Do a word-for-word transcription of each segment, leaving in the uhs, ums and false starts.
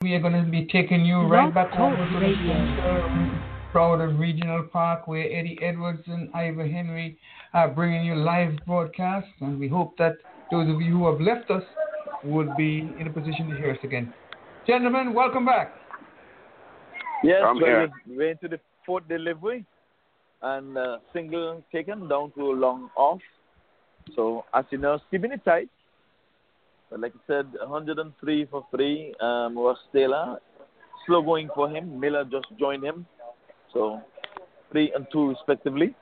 we are going to be taking you right Blog back Talk over to the Radio. Central Broward Regional Park where Eddie Edwards and Ivor Henry are bringing you live broadcasts. And we hope that those of you who have left us will be in a position to hear us again. Gentlemen, welcome back. Yes, I'm well, here. we're into the fourth delivery and uh, single taken down to a long off. So, as you know, keeping it tight. But like I said, one oh three for three um, was Taylor. Slow going for him. Miller just joined him. So, three and two respectively.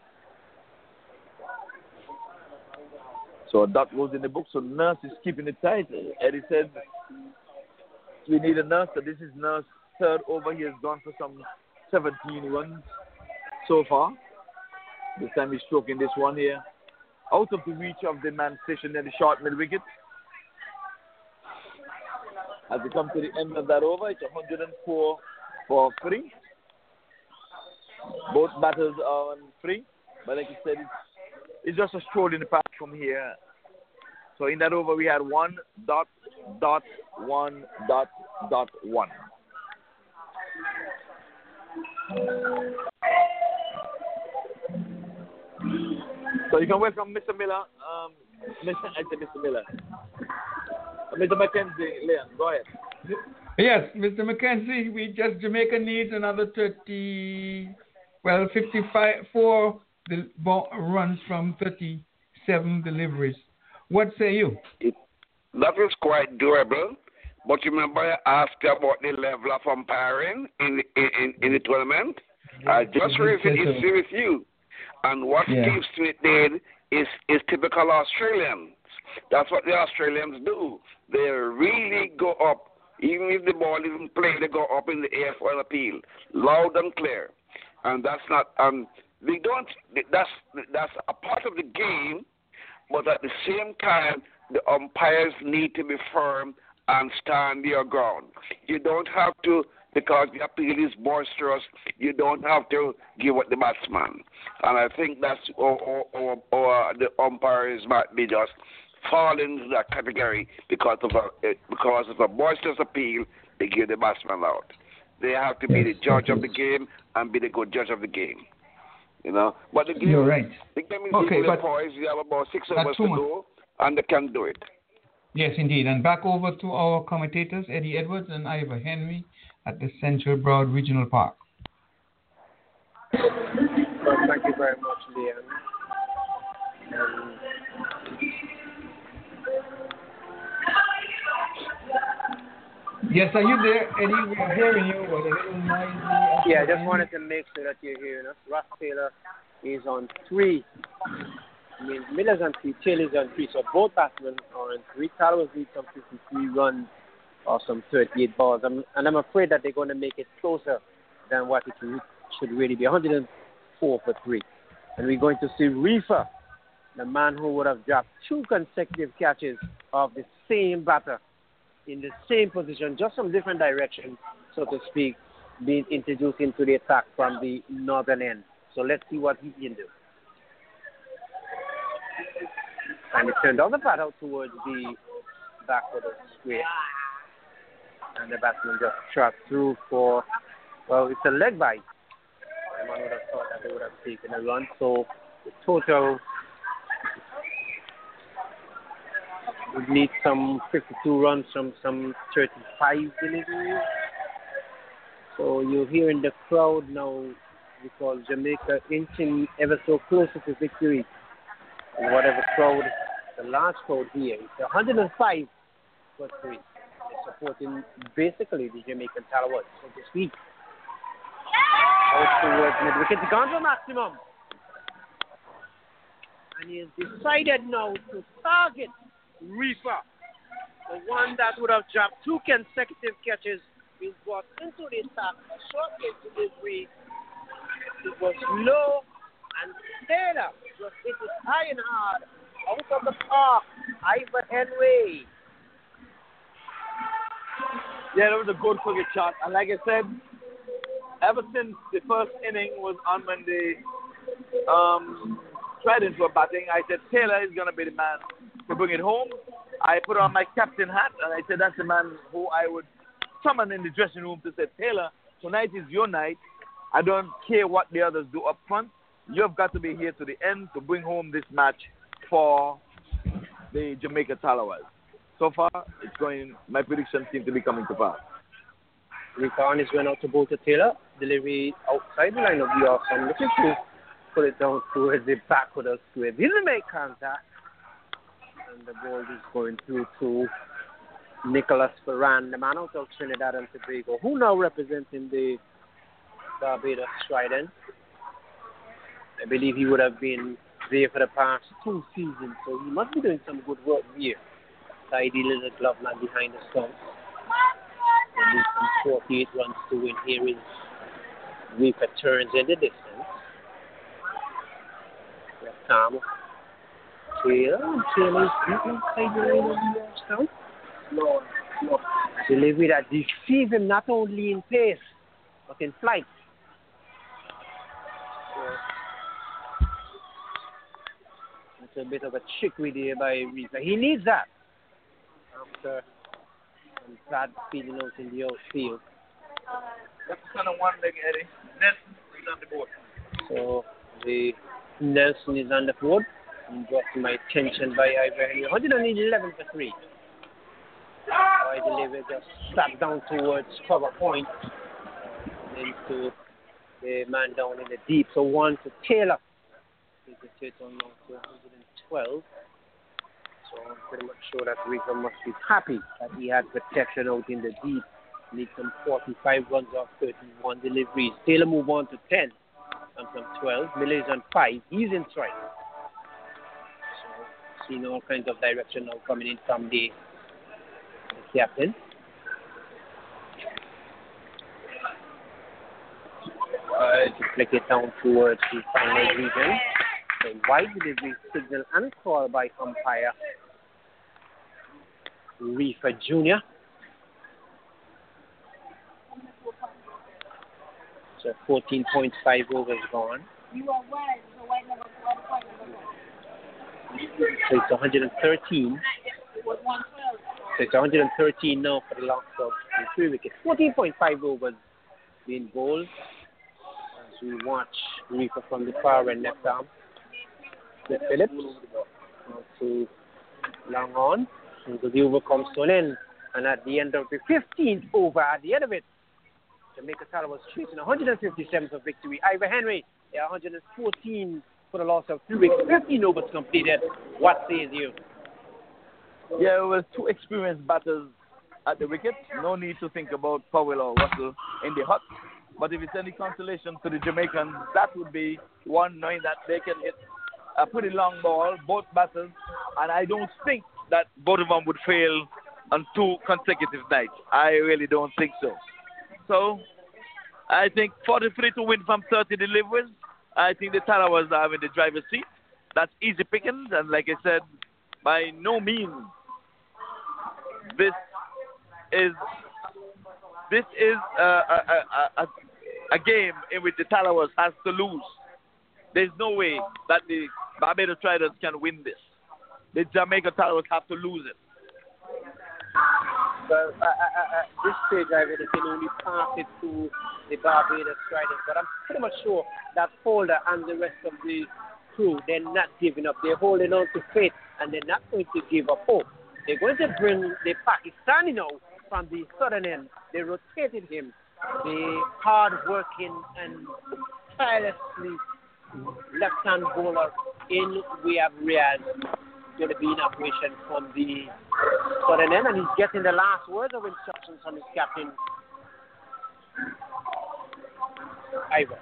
So, that was in the book. So, Nurse is keeping it tight. Eddie said, we need a Nurse. So, this is Nurse third over. He has gone for some seventeen runs so far. This time he's stroking this one here. Out of the reach of the man stationed in the short mid wicket. As we come to the end of that over, it's one oh four for three. Both batters are on three. But like I said, it's, it's just a stroll in the park from here. So in that over, we had one dot, dot, one dot, dot, one. So you can welcome Mister Miller, um, Mister I said Mister Miller, uh, Mister Mackenzie, Leon, go ahead. Yes, Mister McKenzie, we just, Jamaica needs another thirty, well, fifty-five, four del- runs from thirty-seven deliveries. What say you? It, that is quite doable. But remember, I asked you about the level of umpiring in the, in, in the tournament. Yeah, I just reviewed it so. with you. And what yeah. Steve Smith did is, is typical Australians. That's what the Australians do. They really go up. Even if the ball isn't played, they go up in the air for an appeal, loud and clear. And that's not, um, they don't, that's, that's a part of the game, but at the same time, the umpires need to be firm and stand your ground. You don't have to, because the appeal is boisterous, you don't have to give up the batsman. And I think that's, or, or, or, or the umpires might be just falling into that category because of a, because of a boisterous appeal, they give the batsman out. They have to be yes, the judge okay. of the game and be the good judge of the game. You know, but the game, You're right. the game is okay, equally but poised. You have about six overs to much. go, and they can do it. Yes, indeed. And back over to our commentators, Eddie Edwards and Ivor Henry at the Central Broward Regional Park. Well, thank you very much, Leon. Um, yes, are you there, Eddie? We are hearing you, but a little noisy. yeah, I just wanted to make sure that you're hearing us. Ross Taylor is on three. I mean, Miller's on three, Taylor's on three, so both batsmen are on three. Tallowers need some fifty-three runs or some thirty-eight balls, I'm, and I'm afraid that they're going to make it closer than what it should really be, one oh four for three. And we're going to see Reefer, the man who would have dropped two consecutive catches of the same batter in the same position, just from different direction, so to speak, being introduced into the attack from the northern end. So let's see what he can do. And he turned all the bat out towards the back of the square. And the batsman just shot through for, well, it's a leg bite. And one would have thought that they would have taken a run. So the total would need some fifty-two runs from some thirty-five deliveries. So you're hearing the crowd now because Jamaica inching ever so closer to victory. And whatever crowd, the large crowd here, it's one oh five for three. They're supporting basically the Jamaican Tallowers, so to speak. Out towards mid-wicket, the gone for maximum. And he has decided now to target Reefer, the one that would have dropped two consecutive catches, being brought into the attack, a short pitch delivery. It was low, and Taylor just hit it high and hard out of the park. Ivor Henry. Yeah, that was a good cricket shot. And like I said, ever since the first inning was on when they um, Tridents were batting, I said Taylor is going to be the man to bring it home. I put on my captain hat and I said that's the man who I would someone in the dressing room to say, Taylor, tonight is your night. I don't care what the others do up front. You've got to be here to the end to bring home this match for the Jamaica Tallawahs. So far, it's going, my predictions seem to be coming to pass. Ricardo is going out to Bota Taylor. Delivery outside the line of the off. I'm looking to put it down towards the back of the square. Didn't make contact. And the ball is going through to Nicholas Ferran, the man out of Trinidad and Tobago, who now representing the Barbados Trident. I believe he would have been there for the past two seasons, so he must be doing some good work here. Tidy little glove man behind the stumps. And there's some forty-eight runs to win. Here is Reaper turns in the distance. Left arm. Taylor. Taylor is inside the line of the stump. No, no. Delivery that deceives him not only in pace, but in flight. So, it's a bit of a trickery there by Reaper. He needs that after some bad feeling out in the outfield. That's kind of one leg, Eddie. Nelson is on the board. So the Nelson is on the board. And brought to my attention by Ivor Henry. one eleven for three. I deliver just slapped down towards cover point. Into the man down in the deep. So one to Taylor. Take the hit on now to one twelve. So I'm pretty much sure that Reaper must be happy that he had protection out in the deep. Needs some forty-five runs off thirty-one deliveries. Taylor move on to ten. And from twelve. Miller is on five. He's in strike. So seeing all kinds of direction now coming in from the, the captain. Uh, to flick it down towards the final region. The wide delivery signal and call by umpire Reaper Junior So fourteen point five overs gone. So it's one hundred thirteen. So it's one hundred thirteen now for the last of the three wickets. fourteen point five overs being bowled. As we watch Reaper from the far end left arm. With Phillips. Now to long on. So the over comes to an end. And at the end of the fifteenth over, at the end of it, Jamaica Tallawahs chasing one hundred fifty-seven for victory. Ivor Henry, yeah, one hundred fourteen for the loss of three wickets. fifteen overs completed. What says you? Yeah, it was two experienced batters at the wicket. No need to think about Powell or Russell in the hut. But if it's any consolation to the Jamaicans, that would be one, knowing that they can hit a pretty long ball, both batters. And I don't think that both of them would fail on two consecutive nights. I really don't think so. So, I think forty-three to win from thirty deliveries. I think the Tallawahs are in the driver's seat. That's easy pickings, and like I said, by no means this is this is a, a, a, a game in which the Tallawahs has to lose. There's no way that the Barbados Tridents can win this. The Jamaica Tallawahs have to lose it. Well, uh, uh, at this stage, I really can only pass it to the Barbados Tridents, but I'm pretty much sure that Holder and the rest of the crew, they're not giving up. They're holding on to faith, and they're not going to give up hope. They're going to bring the Pakistani now from the southern end. They rotated him, the hard-working and tirelessly left-hand bowler in we have Riyadh. Going to be in operation from the southern end, and he's getting the last words of instructions from his captain, Ivor.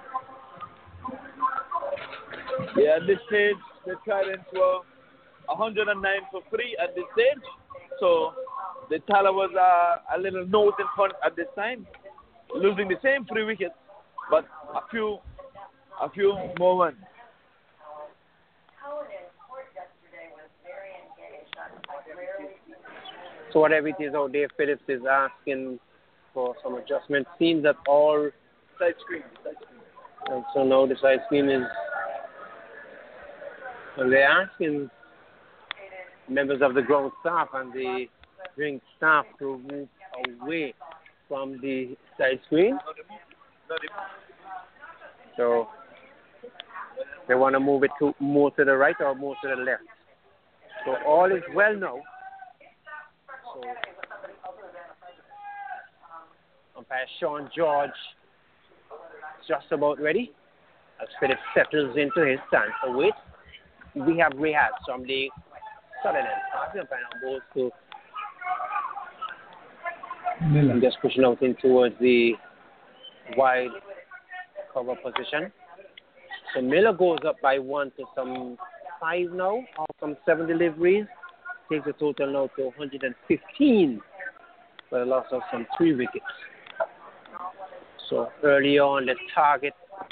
Yeah, at this stage, the Tridents were one hundred nine for three at this stage. So the Tallawahs are a little nose in front at this time, losing the same three wickets, but a few, a few more runs. So whatever it is out there, Phillips is asking for some adjustment. Seems that all side screen, side screen. And so now the side screen is, and they're asking members of the ground staff and the ring staff to move away from the side screen. So they want to move it to more to the right or more to the left. So all is well now. So umpire Sean George just about ready as Philip settles into his stance. So wait, we have Rehab from the southern end. Passing umpire now goes to Miller. I'm just pushing out in towards the wide cover position. So Miller goes up by one to some five now, or some seven deliveries. Takes the total now to one hundred fifteen for the loss of some three wickets. So early on, the target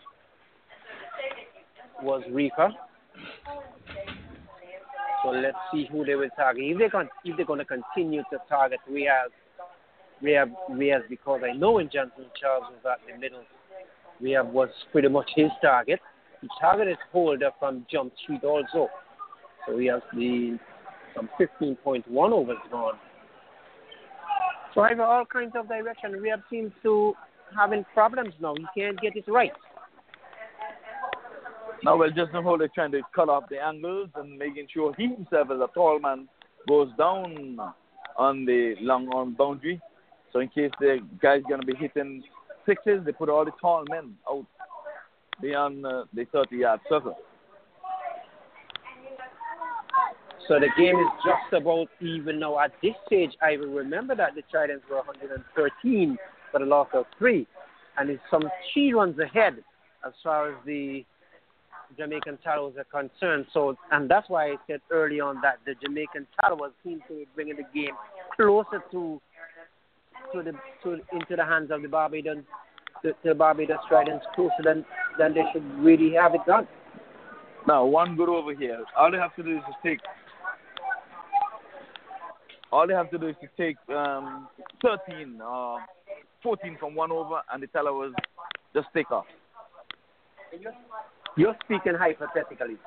was Reaper. So let's see who they will target. If they're going, if they're going to continue to target Rehab, Rehab, Rehab, because I know when Johnson Charles was at the middle, Rehab was pretty much his target. He targeted Holder from Jump Street also. So we have the some fifteen point one overs gone. So I have all kinds of direction. Rehab seems to having problems now. He can't get it right. Now, well, Justin Holder trying to cut off the angles and making sure he himself, as a tall man, goes down on the long arm boundary. So in case the guy's going to be hitting sixes, they put all the tall men out beyond uh, the thirty-yard circle. So the game is just about even now. At this stage, I will remember that the Tridents were one hundred thirteen for the loss of three. And it's some three runs ahead as far as the Jamaican Tallows are concerned. So, and that's why I said early on that the Jamaican Tallows seem to be bringing the game closer to to the to into the hands of the Barbados to, to the Barbados Tridents, closer than than they should really have it done. Now, one good over here. All they have to do is to take. All they have to do is to take um, thirteen or fourteen from one over, and the Tallows just take off. You're speaking hypothetically.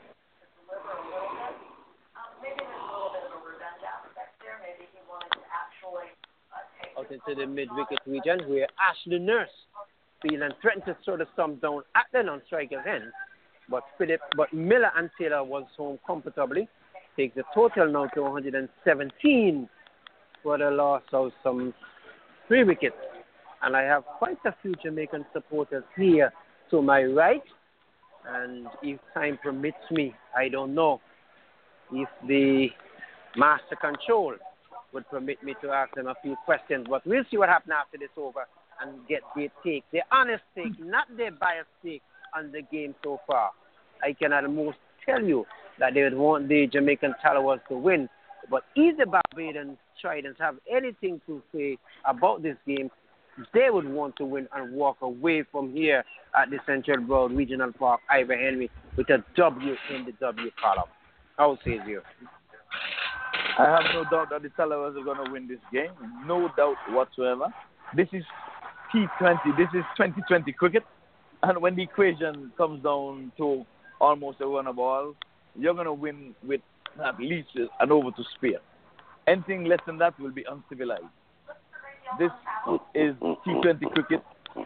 Out into the mid-wicket region where Ashley Nurse feeling threatened to throw the stump down at the non-striker's end. But Philip, but Miller and Taylor was home comfortably. Takes the total now to one hundred seventeen for the loss of some three wickets. And I have quite a few Jamaican supporters here to my right. And if time permits me, I don't know if the master control would permit me to ask them a few questions. But we'll see what happens after this over and get their take, their honest take, not their biased take on the game so far. I can almost tell you that they would want the Jamaican Tallows to win. But if the Barbadian Tridents have anything to say about this game, they would want to win and walk away from here at the Central Broad Regional Park, Ivor Henry, with a W in the W column. How say you? I have no doubt that the Tallows are going to win this game. No doubt whatsoever. This is T twenty. This is twenty twenty cricket. And when the equation comes down to almost a run a ball, you're going to win with at least an over to spare. Anything less than that will be uncivilized. This is T twenty cricket.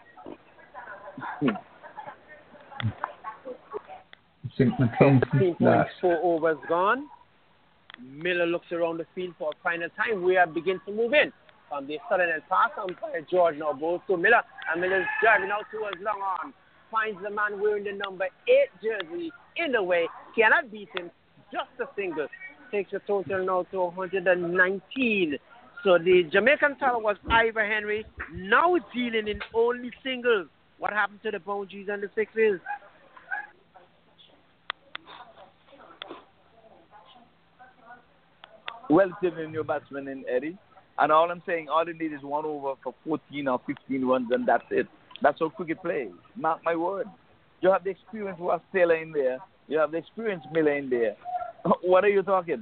fifteen point four overs gone. Miller looks around the field for a final time. We are beginning to move in. From the southern end pass, umpire George now goes to Miller. And Miller's driving out towards long arm. Finds the man wearing the number eight jersey in the way. Cannot beat him. Just a single. Takes the total now to one hundred nineteen. So the Jamaican Tallow was Ivor Henry, now dealing in only singles. What happened to the boundaries and the sixes? Well taken in your batsman in Eddie. And all I'm saying, all you need is one over for fourteen or fifteen runs, and that's it. That's how cricket plays. Mark my word. You have the experience Ross Taylor in there. You have the experience Miller in there. What are you talking?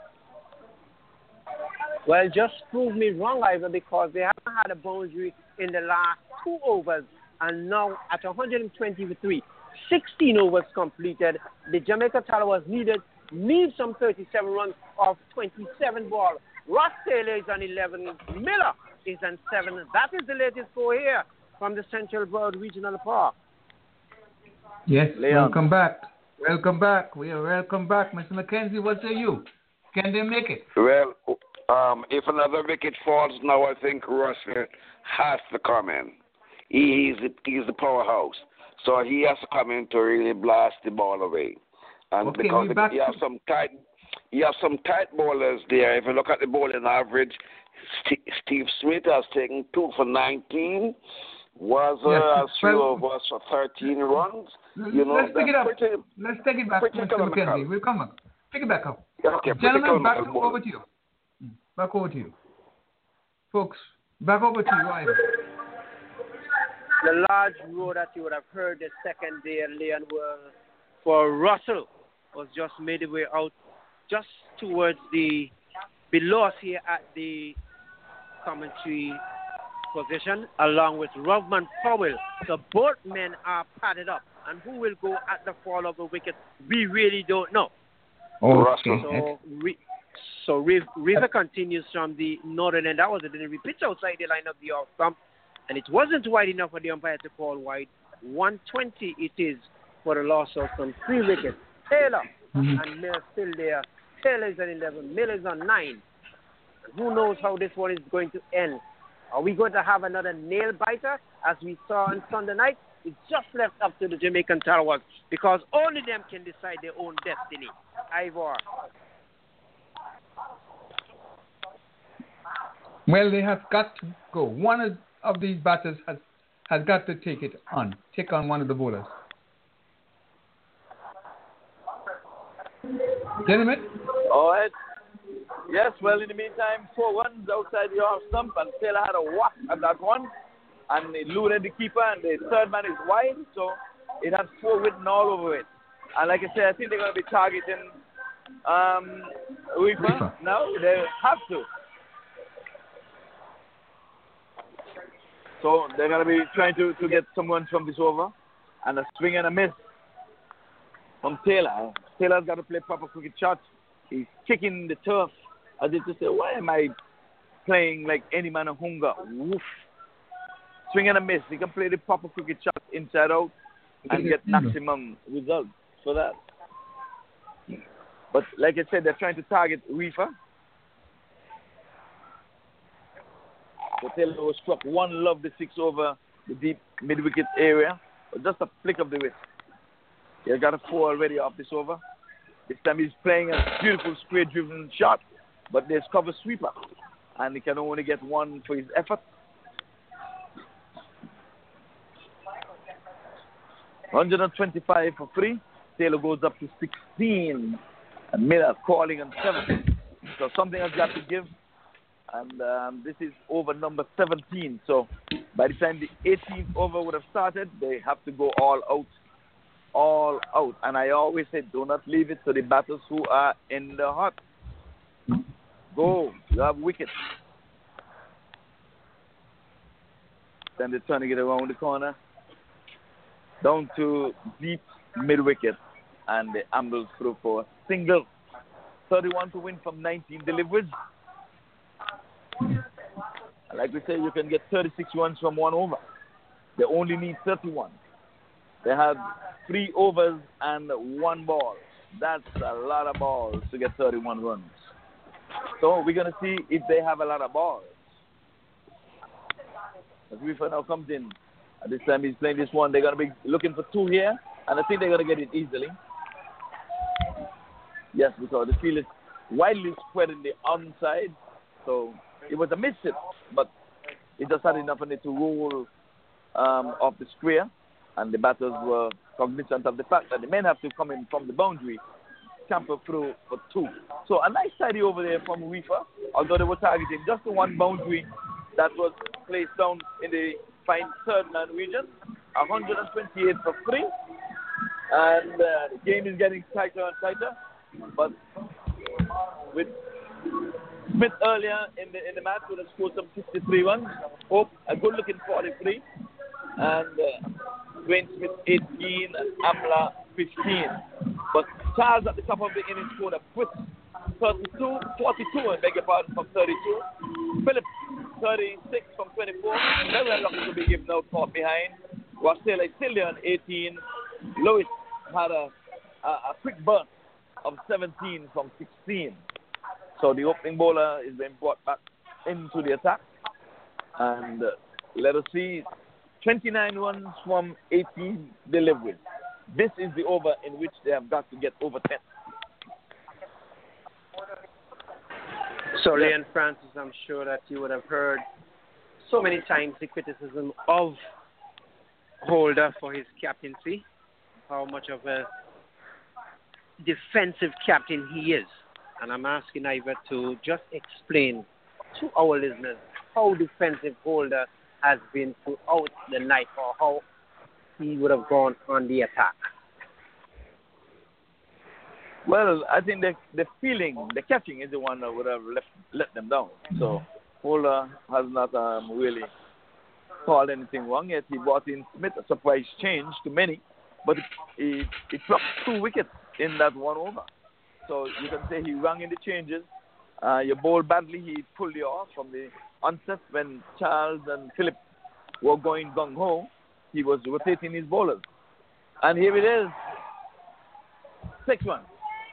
Well, just prove me wrong, Ivor, because they haven't had a boundary in the last two overs, and now at one hundred twenty-three, sixteen overs completed. The Jamaica Tallows needed need some thirty-seven runs off twenty-seven ball. Ross Taylor is on eleven. Miller is on seven. That is the latest score here from the Central Broad Regional Park. Yes, Leon. welcome back. Welcome back. We are welcome back. Mister McKenzie, what say you? Can they make it? Well, um, if another wicket falls now, I think Russell has to come in. He, he's, the, he's the powerhouse. So he has to come in to really blast the ball away. And Okay, because we back you have some tight you have some tight bowlers there. If you look at the bowling average, St- Steve Smith has taken two for nineteen. Was uh, Yes, has three well- of us for thirteen runs. You know, Let's take it up. pretty, Let's take it back, pretty Mister economical. McKenzie. We'll come up. Pick it back up. Okay, pretty Gentlemen, back economical over bowling. to you. Back over to you. Folks, back over to you, Ivan. The large row that you would have heard the second day, Leon, were for Russell was just made way out just towards the below us here at the commentary position, along with Rovman Powell. So both men are padded up, and who will go at the fall of the wicket, we really don't know. Okay. So, re, so Riv, River continues from the northern end. That was a delivery pitch outside the line of the off stump, and it wasn't wide enough for the umpire to call wide. one twenty it is for the loss of some three wickets. Taylor Mm-hmm. and Mill still there. Taylor is on eleven, Mill is on nine. And who knows how this one is going to end? Are we going to have another nail biter as we saw on Sunday night? It's just left up to the Jamaican Towers because only them can decide their own destiny. Ivor. Well, they have got to go. One of, of these batters has has got to take it on, take on one of the bowlers. Gentlemen? All right. Yes, well, in the meantime, four runs outside the off stump, and Taylor had a whack at that one, and it eluded the keeper, and the third man is wide, so it had four written all over it. And like I said, I think they're going to be targeting um, Reaper Reaper. now. They have to. So they're going to be trying to, to get someone from this over, and a swing and a miss from Taylor. Taylor's got to play proper cricket shots. He's kicking the turf as if to say, why am I playing like any man of hunger? Woof. Swing and a miss. He can play the proper cricket shots inside out and get maximum results for that. But like I said, they're trying to target Reefer. So Taylor was struck one love the six over the deep mid-wicket area. But just a flick of the wrist. He got a four already off this over. This time he's playing a beautiful square-driven shot, but there's cover sweeper, and he can only get one for his effort. one twenty-five for three. Taylor goes up to sixteen, and Miller calling on seven. So something has got to give, and um, this is over number seventeen. So by the time the eighteenth over would have started, they have to go all out. all out. And I always say, do not leave it to the batters who are in the hot. Go. You have wickets. Then they're turning it around the corner. Down to deep mid-wicket. And they amble through for a single. thirty-one to win from nineteen deliveries. Like we say, you can get thirty-six runs from one over. They only need thirty-one. They had three overs and one ball. That's a lot of balls to get thirty-one runs. So we're going to see if they have a lot of balls. As Reefer now comes in. At this time he's playing this one. They're going to be looking for two here. And I think they're going to get it easily. Yes, because the field is widely spread in the onside. So it was a miss hit. But it just had enough in it to roll um, off the square. And the batters were cognizant of the fact that the men have to come in from the boundary, camper through for two. So a nice tidy over there from Reefer, although they were targeting just the one boundary that was placed down in the fine third man region. one twenty-eight for three. And uh, the game is getting tighter and tighter. But with Smith earlier in the in the match would have scored some fifty-three runs. Hope a good looking forty-three. And uh, Dwayne Smith eighteen and Amla fifteen. But Charles at the top of the inning scored a quick thirty-two, forty-two, I beg your pardon, from thirty-two. Phillips thirty-six from twenty-four. Very unlucky to be given out caught behind. Was still, still there on eighteen. Lewis had a, a, a quick burst of seventeen from sixteen. So the opening bowler is being brought back into the attack. And uh, let us see, twenty-nine runs from eighteen deliveries. This is the over in which they have got to get over ten. So, Leon Francis, I'm sure that you would have heard so many times the criticism of Holder for his captaincy, how much of a defensive captain he is. And I'm asking Ivor to just explain to our listeners how defensive Holder has been throughout the night, or how he would have gone on the attack. Well, I think the the feeling, the catching is the one that would have left, let them down. So Holder has not um, really called anything wrong yet. He brought in Smith, a surprise change to many, but he, he dropped two wickets in that one over. So you can say he rang in the changes. Uh, you bowled badly, he pulled you off from the onset when Charles and Philip were going gung-ho. He was rotating his bowlers. And here it is. Six runs.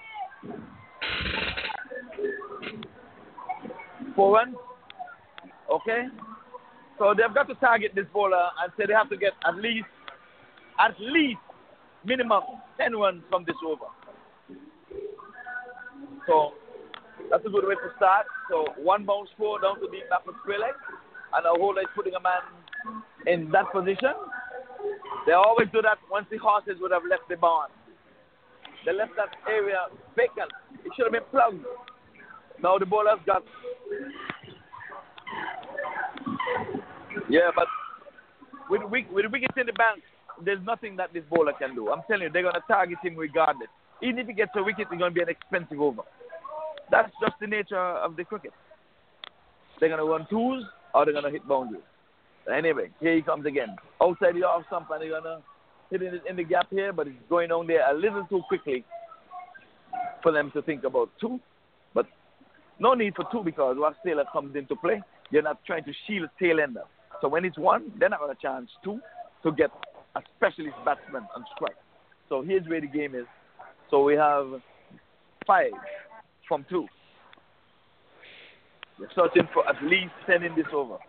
Four runs. Okay. So they've got to target this bowler and say they have to get at least, at least minimum ten runs from this over. So that's a good way to start. So one bounce four down to beat back with square leg, and a holder is putting a man in that position. They always do that once the horses would have left the barn. They left that area vacant. It should have been plugged. Now the bowler's got. Yeah, but with with the wickets in the bank, there's nothing that this bowler can do. I'm telling you, they're going to target him regardless. Even if he gets a wicket, it's going to be an expensive over. That's just the nature of the cricket. They're going to run twos or they're going to hit boundaries. Anyway, here he comes again. Outside the off stump, and they're going to hit it in the gap here, but it's going down there a little too quickly for them to think about two. But no need for two because Ross Taylor comes into play. You're not trying to shield tail ender. So when it's one, they're not going to chance two to get a specialist batsman on strike. So here's where the game is. So we have five from two. They're searching for at least ten in this over.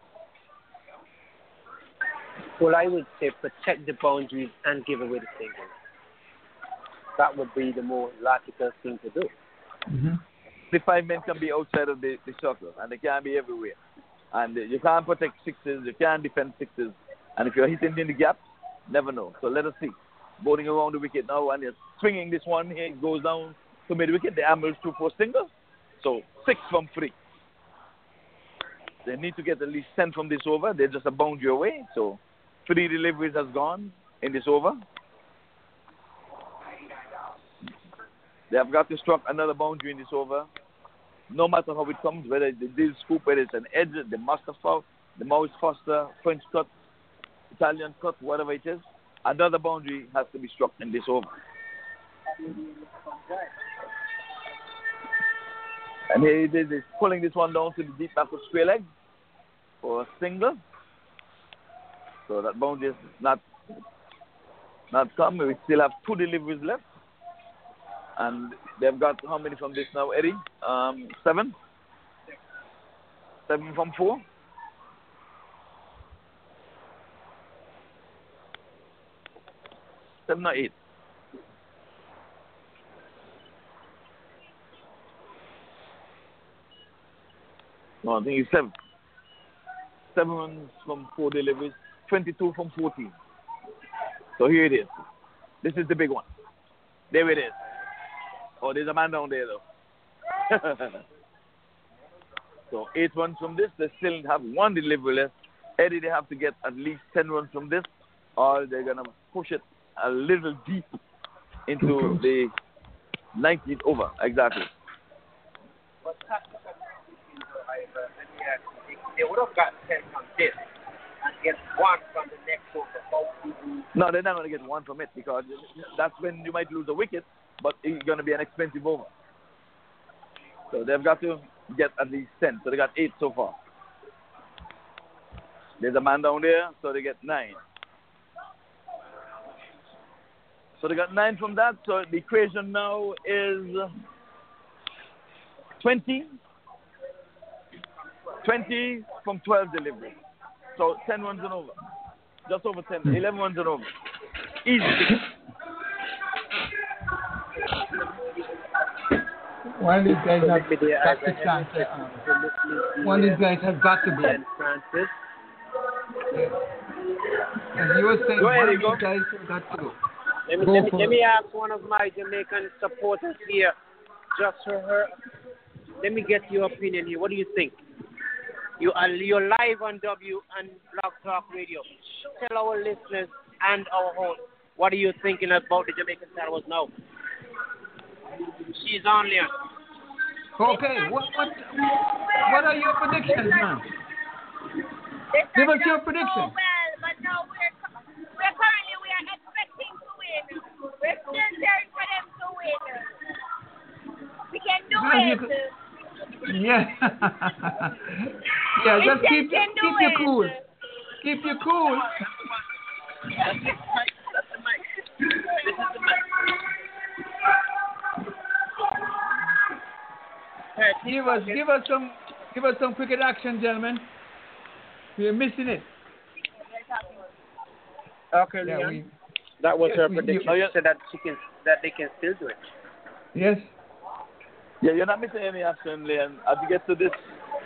Well, I would say protect the boundaries and give away the single. That would be the more logical thing to do. Mm-hmm. The five men can be outside of the, the circle, and they can't be everywhere. And you can't protect sixes, you can't defend sixes. And if you're hitting in the gap, never know. So let us see. Bowling around the wicket now, and you're swinging this one here. It goes down to mid-wicket. The ambulance two for single. So six from three. They need to get at least ten from this over. They're just a boundary away. So three deliveries has gone in this over. They have got to struck another boundary in this over. No matter how it comes, whether it's the Dill scoop, whether it's an edge, the Master Foul, the Maurice Foster, French cut, Italian cut, whatever it is, another boundary has to be struck in this over. And here it is, he's pulling this one down to the deep back of square leg for a single. So that boundary is not, not come. We still have two deliveries left. And they've got how many from this now, Eddie? Um, seven? Seven from four? Seven or eight? No, I think it's seven. Seven runs from four deliveries, twenty-two from fourteen. So here it is. This is the big one. There it is. Oh, there's a man down there, though. So eight runs from this. They still have one delivery left. Eddie, they have to get at least ten runs from this, or they're going to push it a little deep into the nineteenth over. Exactly. They would have got ten from this and get one from the next over. No, they're not going to get one from it because that's when you might lose a wicket, but it's going to be an expensive over. So they've got to get at least ten. So they got eight so far. There's a man down there, so they get nine. So they got nine from that. So the equation now is twenty. twenty from twelve delivery. So ten runs and over. Just over ten. eleven runs and over. Easy. One of these guys have got to chance. Uh, one of these guys has got to be. Francis. As you were saying, Go ahead, one of go. these guys has got to go. Let me, Go let, me, for let it. me ask one of my Jamaican supporters here, just for her. Let me get your opinion here. What do you think? You are you're live on W and Blog Talk Radio. Tell our listeners and our host, what are you thinking about the Jamaican Stars now? She's on there. Okay, what what what are your predictions, man? Give us your prediction. Well, but now we're, we're currently we are expecting to win. We're still cheering for them to win. We can do Well, you it. could- Yeah. Yeah, just We keep can do keep you it. cool. Keep you cool. Give us give us some give us some cricket action, gentlemen. We're missing it. Okay, Yeah, Leon. we, That was yes, her we- prediction. you- She said that she can that they can still do it. yes. Yeah, you're not missing any action, Leon. As you get to this,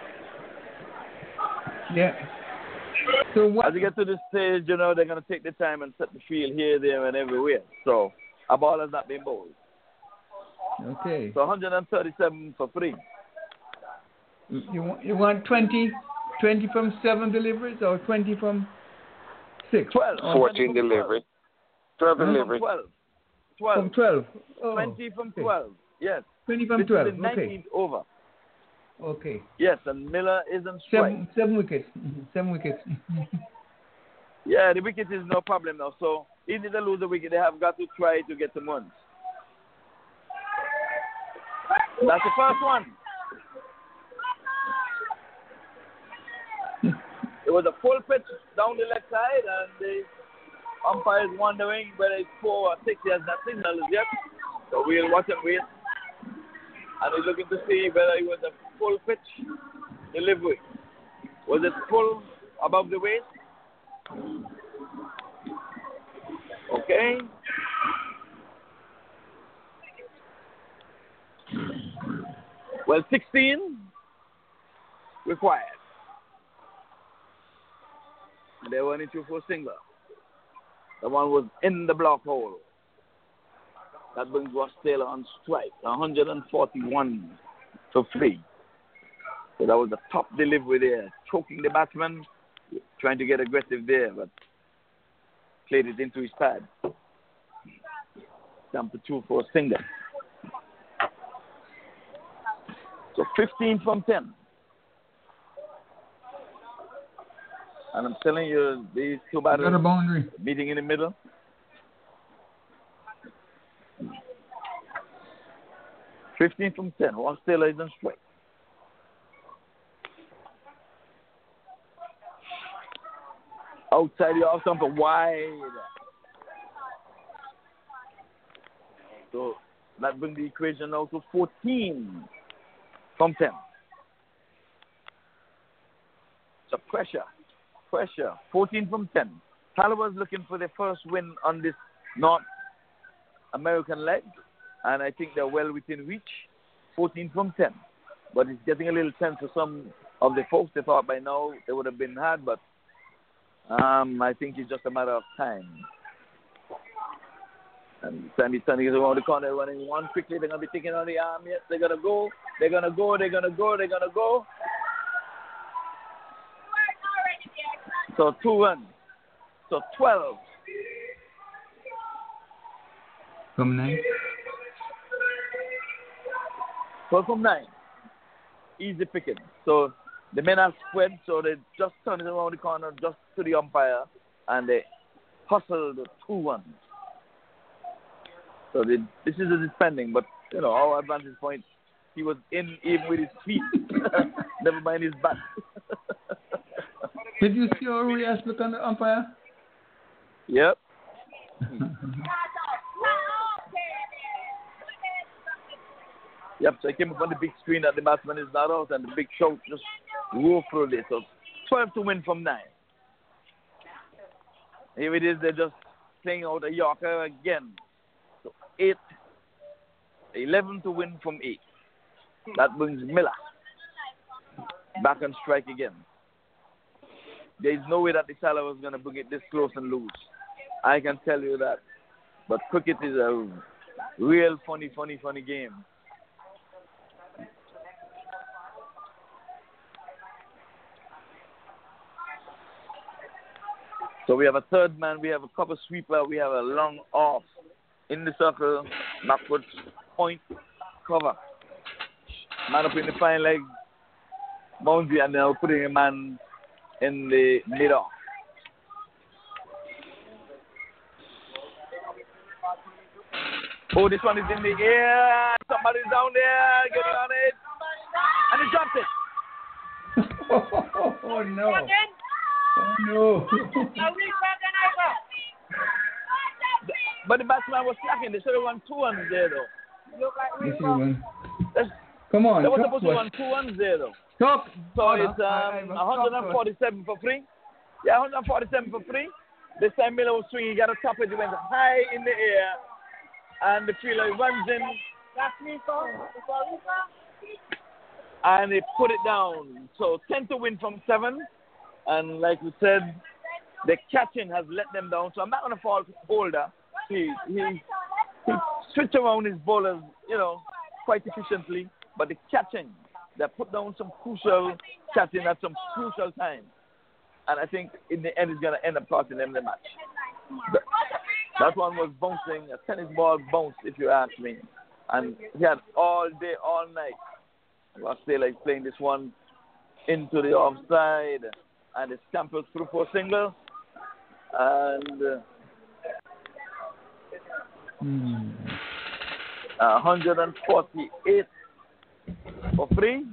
Yeah. So what? as you get to this stage, you know they're gonna take the time and set the field here, there, and everywhere. So a ball has not been bowled. Okay. So one hundred thirty-seven for three. You want you want twenty, twenty from seven deliveries or twenty from six? twelve. Or fourteen delivery. twelve Huh? delivery. twelve. From twelve. twelve. Oh, twenty from okay. twelve. Yes. Twenty from This twelve. is the Okay. nineteenth over. Okay. Yes, and Miller is on strike. Seven seven wickets. Mhm. Seven wickets. Yeah, the wicket is no problem now. So even if they lose the wicket, they have got to try to get some runs. That's the first one. It was a full pitch down the left side, and the umpire is wondering whether it's four or six. He has not signaled as yet. So we'll watch and wait. And he's looking to see whether it was a full pitch delivery. Was it full above the waist? Okay. Well, sixteen required. And they went into for a single. The one was in the block hole. That brings Ross Taylor on strike. one hundred forty-one for three. So that was the top delivery there. Choking the batsman, trying to get aggressive there, but played it into his pad. Down to two for a single. So fifteen from ten. And I'm telling you, these two Got a batters boundary. meeting in the middle. Fifteen from ten. Ross Taylor is on strike. Outside the off stump, wide. So that brings the equation now to fourteen from ten. So pressure, pressure. fourteen from ten. Taliban's looking for their first win on this North American leg, and I think they're well within reach. fourteen from ten. But it's getting a little tense for some of the folks. They thought by now they would have been had, but um, I think it's just a matter of time. And Sammy standing around the corner, running one quickly. They're going to be taking on the arm. Yes, they're going to go. They're going to go. They're going to go. They're going to go. So two runs. So twelve. From nine. twelve from nine. Easy picking. So the men are spread, so they just turn it around the corner just to the umpire, and they hustle the two runs. So they, this is a defending, but you know our advantage point. He was in even with his feet. Never mind his back. Did you see how Rias look on the umpire? Yep. Yep, so I came up on the big screen that the batsman is not out and the big shout just roll through this. So twelve to win from nine. Here it is, they're just playing out a Yorker again. So eight, eleven to win from eight. That brings Miller back on strike again. There is no way that the Salah was going to bring it this close and lose. I can tell you that. But cricket is a real funny, funny, funny game. So we have a third man, we have a cover sweeper, we have a long off in the circle, backwards, point, cover. Man up in the fine leg, boundary, and now putting a man in the middle. Oh, this one is in the air. Somebody's down there getting on it. And he dropped it. Oh, no. Oh, no. But the batsman was slacking. They should have won two ones there, though. This is one. Come on. They were supposed to win two ones there, though. Stop. So it's um, one forty-seven for free. Yeah, one forty-seven for free. This time Miller was swinging. He got a top it. He went high in the air. And the fielder runs in. And he put it down. So ten to win from seven. And like we said, the catching has let them down. So I'm not going to fault Holder. He, he, he switched around his bowlers, you know, quite efficiently. But the catching, they put down some crucial catching at some crucial time. And I think in the end, it's going to end up costing them the match. But that one was bouncing, a tennis ball bounce, if you ask me. And he had all day, all night. Ross Taylor is playing this one into the offside. And it scampers through for a single. And uh, Hmm. uh, one forty-eight for free.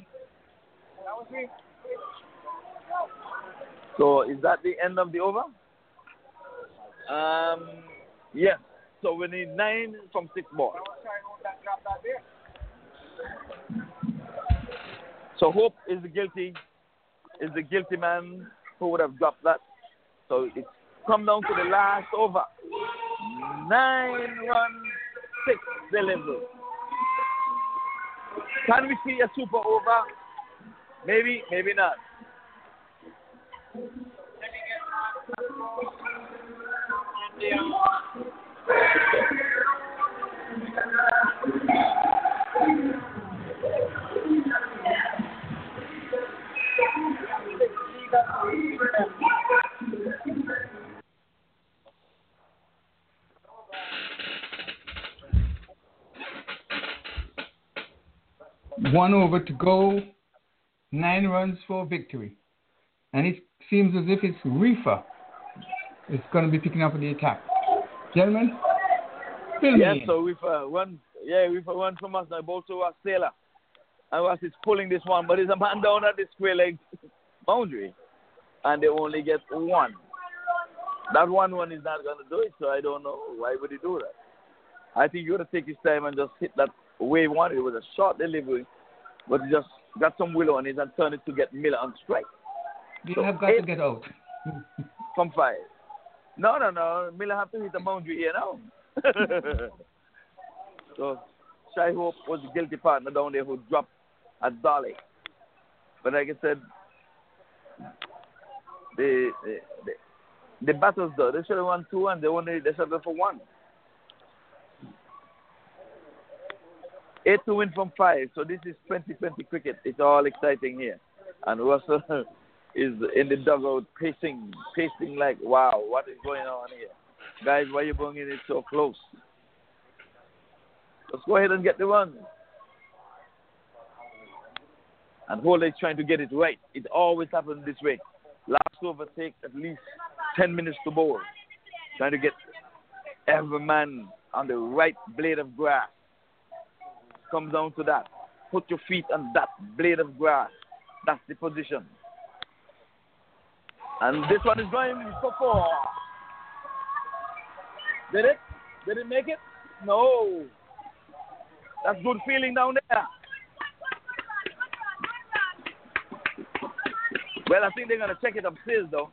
So is that the end of the over? Um, yes. So we need nine from six balls. So Hope is the guilty, is the guilty man who would have dropped that. So it's come down to the last over. Nine run, six delivery. Can we see a super over? Maybe, maybe not. One over to go, nine runs for victory. And it seems as if it's Reefer is going to be picking up the attack. Gentlemen, fill me Yes, in. so we've uh, one, yeah, we've uh, one from us now, both to us, Taylor. And Ross is pulling this one, but there's a man down at the square leg boundary, and they only get one. That one one is not going to do it, so I don't know. Why would he do that? I think you got to take his time and just hit that wave one. It was a short delivery, but he just got some willow on it and turned it to get Miller on strike. You So have got eight to get out. from five. No, no, no. Miller have to hit the boundary here now. So Shy Hope was the guilty partner down there who dropped a dolly. But like I said, the the, the, the battles though, they should have won two and they only they should have for one. Eight to win from five. So this is twenty twenty cricket. It's all exciting here. And Russell is in the dugout pacing, pacing like, wow, what is going on here? Guys, why are you bringing it so close? Let's go ahead and get the run. And Holder is trying to get it right. It always happens this way. Last over takes at least ten minutes to bowl. Trying to get every man on the right blade of grass. Comes down to that. Put your feet on that blade of grass. That's the position. And this one is going for four. Did it? Did it make it? No. That's good feeling down there. Well, I think they're going to check it upstairs, though.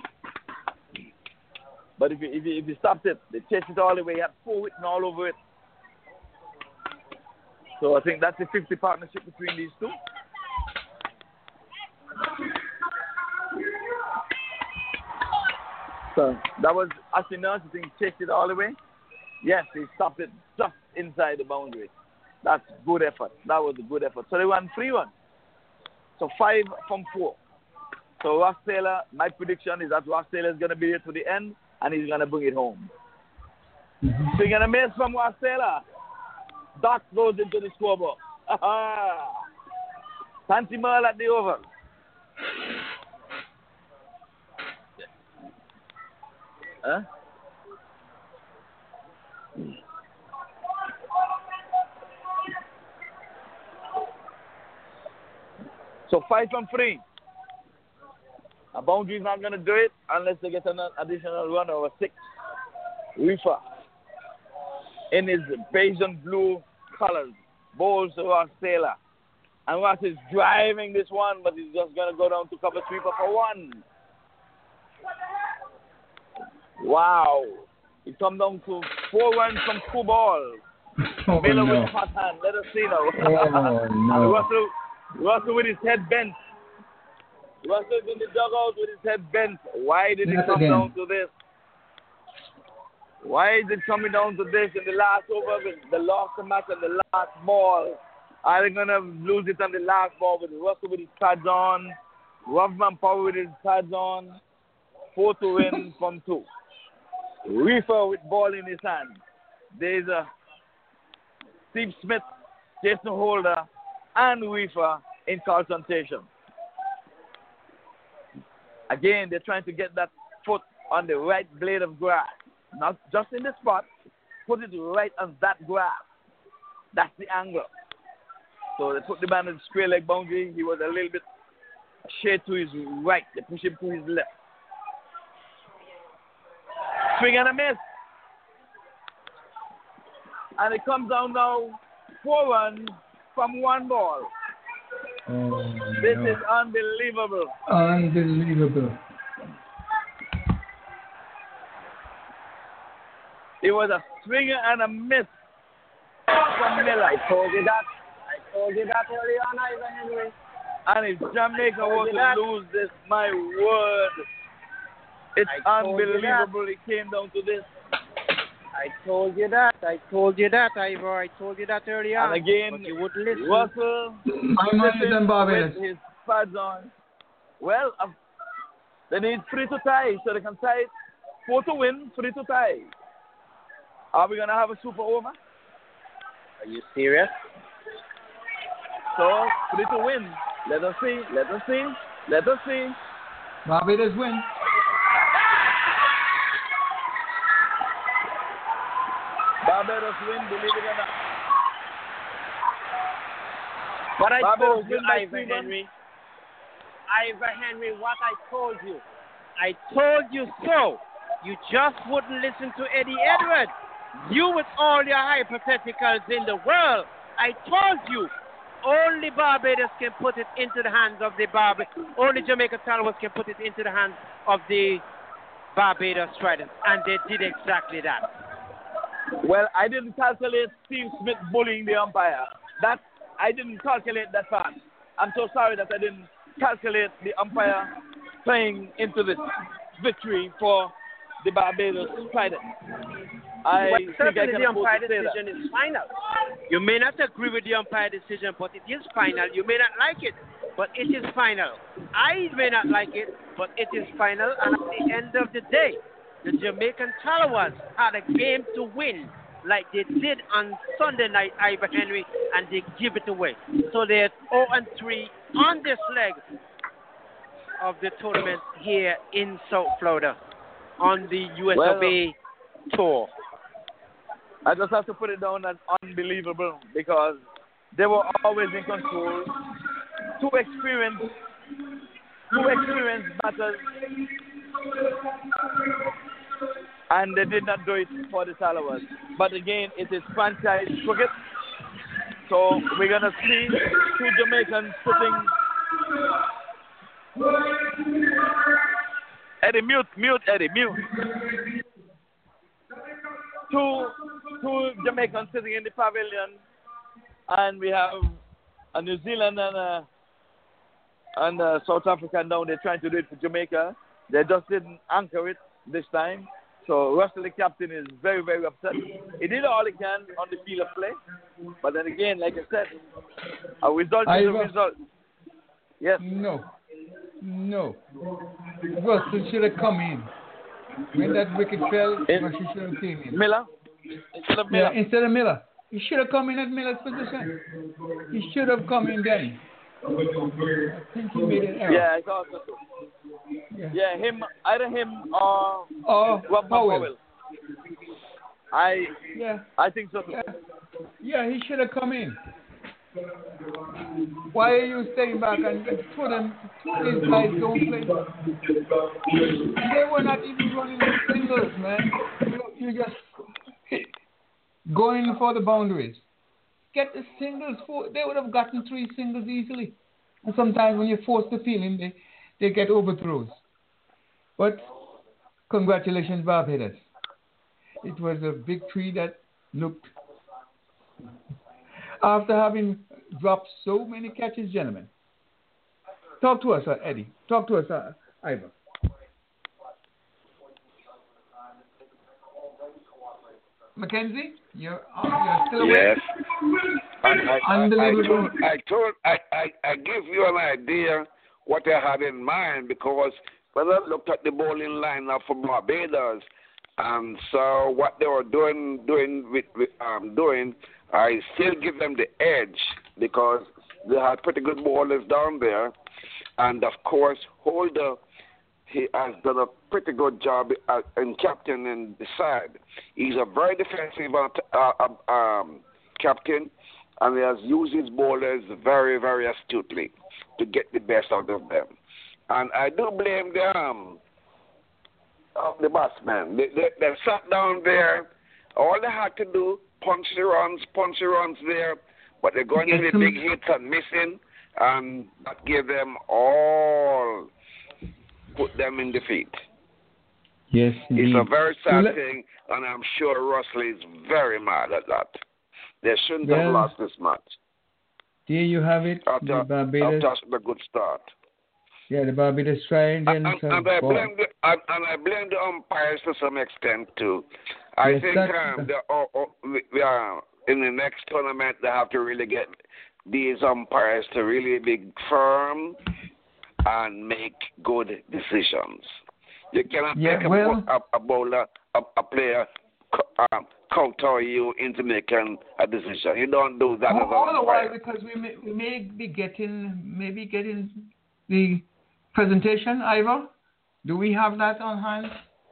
But if you, if you, if you stopped it, they chased it all the way. You had four written all over it. So I think that's a fifty partnership between these two. So that was Asinas. I think chased it all the way. Yes, he stopped it just inside the boundary. That's good effort. That was a good effort. So they won three one. So five from four. So Ross Taylor, my prediction is that Ross Taylor is going to be here to the end and he's going to bring it home. Mm-hmm. So you're going to miss from Ross Taylor. Dot goes into the scoreboard. Fancy Merle at the over. Huh? So five from three. A boundary is not going to do it unless they get an additional run over six. Reefer in his beige and blue colors bowls to Ross Taylor. And Ross is driving this one, but he's just going to go down to cover sweeper for one. Wow. He come down to four runs from two balls. Oh, Miller no. with hot hand. Let us see now. Oh, no. Russell, Russell with his head bent. Russell's in the dugout with his head bent. Why did it Yes, come again. down to this? Why is it coming down to this in the last over with the last match and the last ball? Are they going to lose it on the last ball with Russell with his pads on? Ruffman Power with his pads on? Four to win from two. Reefer with ball in his hand. There's a Steve Smith, Jason Holder, and Reefer in concentration. Again, they're trying to get that foot on the right blade of grass. Not just in the spot, put it right on that grass. That's the angle. So they put the man in the square leg boundary. He was a little bit shade to his right. They push him to his left. Swing and a miss. And it comes down now four runs from one ball. Oh, This no. is unbelievable. Unbelievable. It was a swinger and a miss from Miller. I told you that. I told you that early on, Ivan Henry. And if Jamaica was you that. to lose this, my word, it's I told you unbelievable it came down to this. I told you that. I told you that, Ivor. I told you that early on. And again, but you wouldn't listen. Russell My mind is on Barbados. with his pads on. Well, uh, they need three to tie, so they can tie it. Four to win, three to tie. Are we going to have a super over? Are you serious? So, three to win. Let us see, let us see, let us see. Barbados win. Barbados win, believe it or not. What I Barbados told you, win by Ivan three Henry. Ivan Henry, what I told you. I told you so. You just wouldn't listen to Eddie Edwards. You with all your hypotheticals in the world. I told you. Only Barbados can put it into the hands of the Barbados. Only Jamaica Talbot can put it into the hands of the Barbados Trident. And they did exactly that. Well, I didn't calculate Steve Smith bullying the umpire. That I didn't calculate that part. I'm so sorry that I didn't calculate the umpire playing into this victory for the Barbados Trident. I But think I certainly can the afford umpire to say decision that. is final. You may not agree with the umpire decision, but it is final. You may not like it, but it is final. I may not like it, but it is final. And at the end of the day, the Jamaican Talawas had a game to win like they did on Sunday night, Ivan Henry, and they give it away. So they're oh and three on this leg of the tournament here in South Florida on the U S O B Well, tour. I just have to put it down as unbelievable because they were always in control. Too experienced two experienced batters, and they did not do it for the Tallawers. But again, it is franchise cricket, so we're gonna see two Jamaicans sitting. Eddie, mute, mute, Eddie, mute. Two, two Jamaicans sitting in the pavilion, and we have a New Zealand and a, and a South African down there trying to do it for Jamaica. They just didn't anchor it this time. So Russell, the captain, is very, very upset. He did all he can on the field of play, but then again, like I said, a result is a result. Yes. No. No. Russell should have come in. When that wicket fell, Russell should have came in. Miller? Instead of Miller? Yeah, instead of Miller. He should have come in at Miller's position. He should have come in then. I think he made an error. Yeah, I thought so. Yeah, yeah him, either him or oh, Rob Powell. Powell. I, yeah. I think so. Yeah. yeah, he should have come in. Why are you staying back and two them, two of these guys don't play? They were not even running the singles, man. You, you just going for the boundaries. Get the singles. For, they would have gotten three singles easily. And sometimes when you force the feeling, they, they get overthrows. But congratulations, Barbados. It was a victory that looked... After having dropped so many catches, gentlemen. Talk to us, uh, Eddie. Talk to us, uh, Ivor. Mackenzie, you're, uh, you're still awake? Yes. I, I, I, I, told, I told, I, I, I give you an idea what I had in mind, because when I looked at the bowling lineup for Barbados and saw what they were doing, doing, with, with, um, doing. I still give them the edge because they had pretty good bowlers down there. And, of course, Holder, he has done a pretty good job in captaining the side. He's a very defensive uh, uh, um, captain, and he has used his bowlers very, very astutely to get the best out of them. And I do blame them, uh, the batsmen. They, they, they sat down there. All they had to do, punch the runs, punch the runs there, but they're going to the big hits and missing, and that gave them all, put them in defeat. Yes, indeed. It's a very sad let, thing, and I'm sure Russell is very mad at that. They shouldn't well, have lost this match. There you have it. After, the Barbados, after a good start. Yeah, the Barbados trying. And, and, and, I blame the, and, and I blame the umpires to some extent, too. I yes, think um, the, oh, oh, we, we are, in the next tournament, they have to really get these umpires to really be firm and make good decisions. You cannot yeah, make a, well, a, a bowler, a, a player, um, counter you into making a decision. You don't do that. Oh, as an otherwise, umpire. because we may, we may be getting, maybe getting the presentation, Ivor. Do we have that on hand?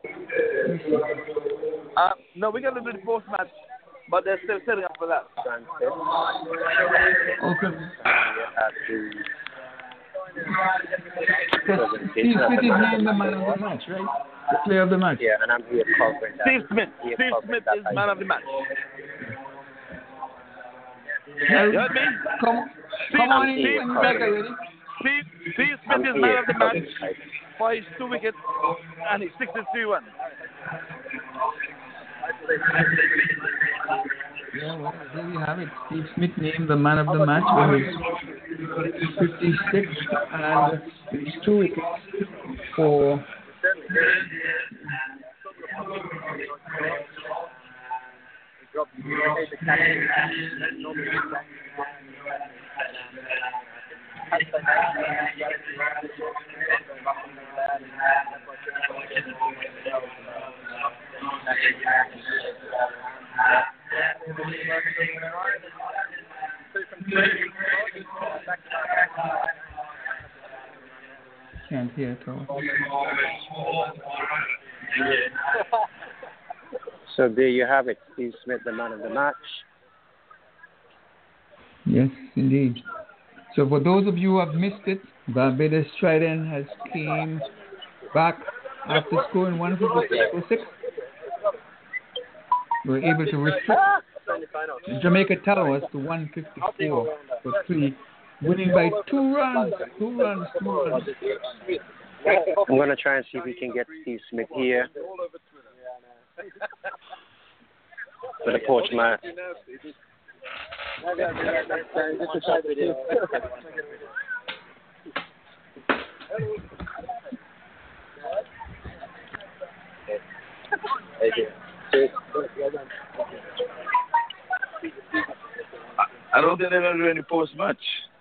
Uh, no, we're going to do the post match, but they're still setting up for that. Okay. Steve Smith is named the man of the match, right? The player of the match. Yeah, and I'm here covering that. Steve Smith. Steve Smith is man of the match. Well, You heard me? come, Steve, come on in Steve, when you guys are ready. Steve, Steve Smith is man of the match for his two wickets and his sixty-three runs. Yeah, well, there you have it. Steve Smith named the man of the match with his fifty-six and his two wickets for can't hear at all. So there you have it. Steve Smith, the man of the match. Yes, indeed. So for those of you who have missed it, Barbados Trident has came back after scoring one fifty-six. We're able to restrict Jamaica Towers to one fifty-four for three, winning by two runs, two runs, two runs. I'm going to try and see if we can get Steve Smith here for the Portsmouth. I don't think they're going to do any post match.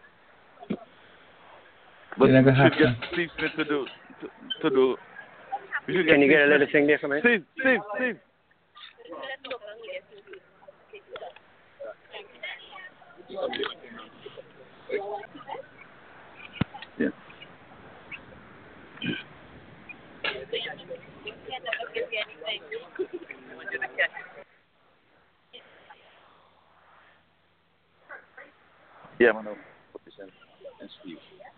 But You're we not gonna should have get Steve Smith to do. To, to do. We should Can you Steve get a little Smith. thing there for me? Steve, Steve, Steve. Yeah. Yeah, man. And Steve.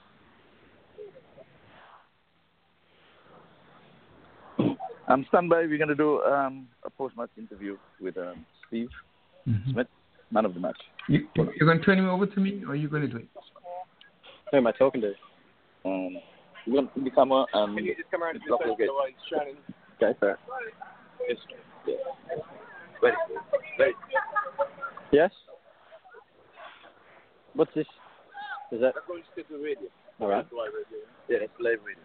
I'm standby. We're going to do um, a post-match interview with um, Steve Mm-hmm. Smith, man of the match. You, you're going to turn him over to me, or are you going to do it? Who am I talking to? Um, we're going to the camera and Can you just come around it's to the not side okay. so he's trying Okay, sir. Yes. Yeah. Ready. Ready. Yes? What's this? Is that? That's going to stick to the radio. All right. Yeah, that's live radio.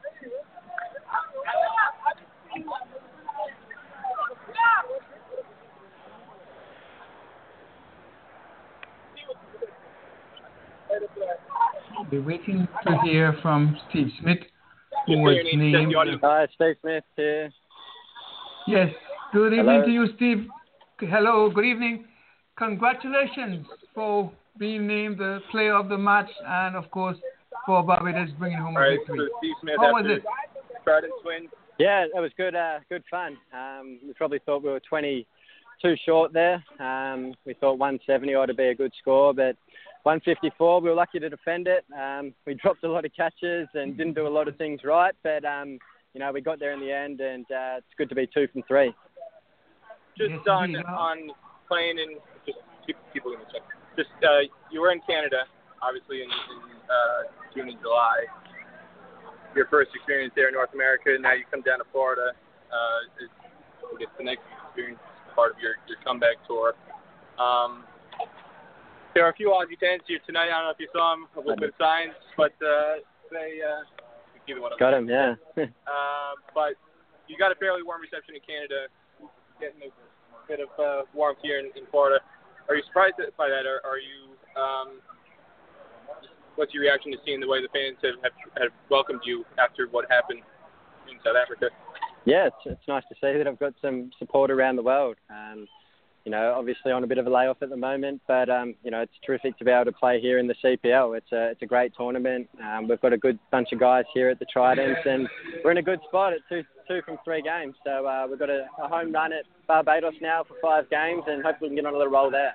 We're waiting to hear from Steve Smith, who was named. Hi, Steve Smith here. Yes, good evening Hello. to you, Steve. Hello, good evening. Congratulations for being named the player of the match, and of course for Barbados bringing home a victory. Steve Smith How was it? Trident win. Yeah, it was good. Uh, good fun. Um, we probably thought we were twenty-two short there. Um, we thought one seventy ought to be a good score, but one fifty-four, we were lucky to defend it. Um, we dropped a lot of catches and didn't do a lot of things right, but um, you know, we got there in the end, and uh, it's good to be two from three. Just Yes, on indeed. on playing in just keep people in the check. Just uh, you were in Canada, obviously in, in uh, June and July. Your first experience there in North America. Now you come down to Florida. Uh, it's, I guess the next experience is part of your, your comeback tour. Um, there are a few Aussie fans here tonight. I don't know if you saw them with, with signs, but uh, they uh, either one of them. Got him, yeah. Uh, but you got a fairly warm reception in Canada, getting a bit of uh, warmth here in, in Florida. Are you surprised by that, or are you? Um, what's your reaction to seeing the way the fans have, have, have welcomed you after what happened in South Africa? Yeah, it's, it's nice to see that I've got some support around the world. Um, you know, obviously on a bit of a layoff at the moment, but um, you know, it's terrific to be able to play here in the C P L. It's a it's a great tournament. Um, we've got a good bunch of guys here at the Tridents, and we're in a good spot at two two from three games. So uh, we've got a, a home run at Barbados now for five games, and hopefully we can get on a little roll there.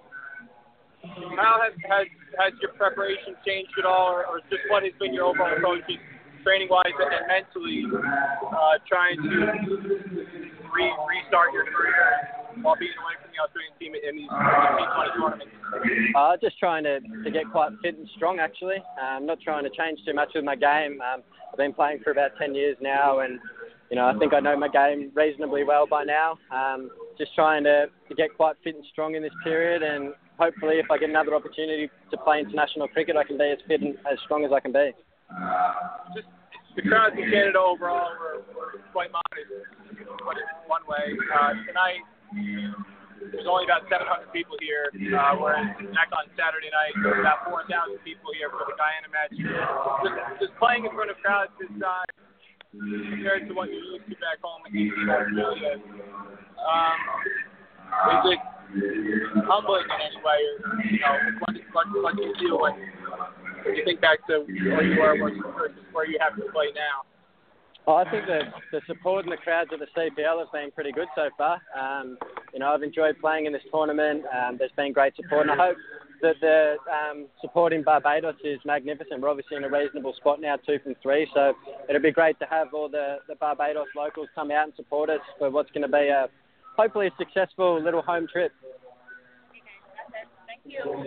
How has, has has your preparation changed at all, or, or just what has been your overall approach, training-wise and mentally, uh, trying to re- restart your career while being away from the Australian team in these T twenty tournaments? Uh, just trying to, to get quite fit and strong, actually. I'm um, not trying to change too much with my game. Um, I've been playing for about ten years now, and you know, I think I know my game reasonably well by now. Um, just trying to, to get quite fit and strong in this period, and hopefully if I get another opportunity to play international cricket, I can be as fit and as strong as I can be. Just the crowds in Canada overall were, were quite modest, but in one way. Uh, tonight, there's only about seven hundred people here, uh, whereas back on Saturday night, there were about four thousand people here for the Guyana match. Just, just playing in front of crowds this size, compared to what you're used to back home in Australia, um, is it humbling in any way? Or, you know, what, what, what do you feel when, when you think back to where you were versus where you have to play now? Well, I think that the support and the crowds at the C P L have been pretty good so far. Um, you know, I've enjoyed playing in this tournament. Um, there's been great support, and I hope the, the um, support in Barbados is magnificent. We're obviously in a reasonable spot now, two from three, so it'll be great to have all the, the Barbados locals come out and support us for what's going to be a hopefully a successful little home trip. Thank you.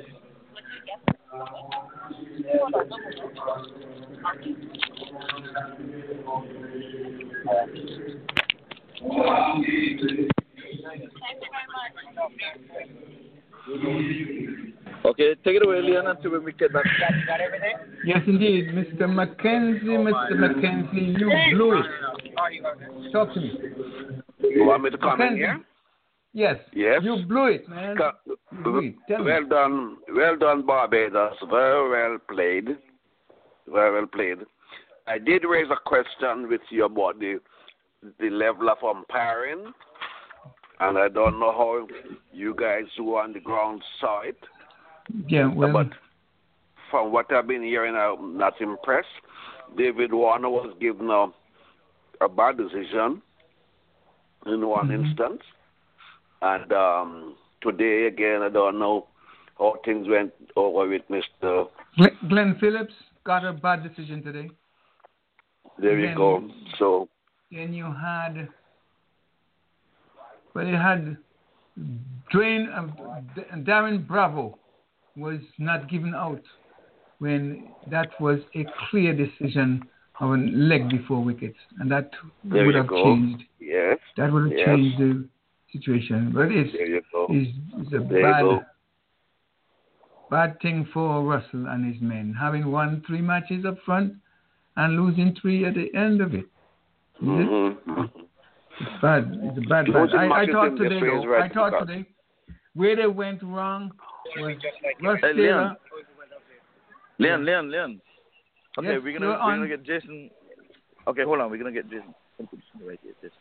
Okay, take it away, Leon, until we get back. Got everything? Yes, indeed. Mister Mackenzie, Mister Mackenzie, you blew it. Talk to me. You want me to come in Mackenzie. here? Yes. Yes. You blew it, man. Ca- You blew it. Tell well me. done, well done, Barbados. Very well played. Very well played. I did raise a question with you about the the level of umpiring, and I don't know how you guys who are on the ground saw it. Yeah, well, But from what I've been hearing, I'm not impressed. David Warner was given a, a bad decision in one Mhm. instance. And um, today, again, I don't know how things went over with Mister Glenn, Glenn Phillips got a bad decision today. There you Then- go. So, Then you had, well, you had Dwayne, uh, D- Darren Bravo was not given out when that was a clear decision of a leg before wickets, and that there would you have go. changed. Yes, That would have Yes. changed the situation. But it's, there you go. it's, it's a There you bad, go. bad thing for Russell and his men, having won three matches up front and losing three at the end of it. Is it? Mm-hmm. It's bad. It's a bad, bad. Losing I, I matches thought in this today, way is though, right I thought because- today, where they went wrong was Russ Hey, Taylor. Leon, Leon, Leon. Okay, Yes, we're gonna you're we're on. gonna get Jason. Okay, hold on. We're gonna get Jason. Right here, Jason.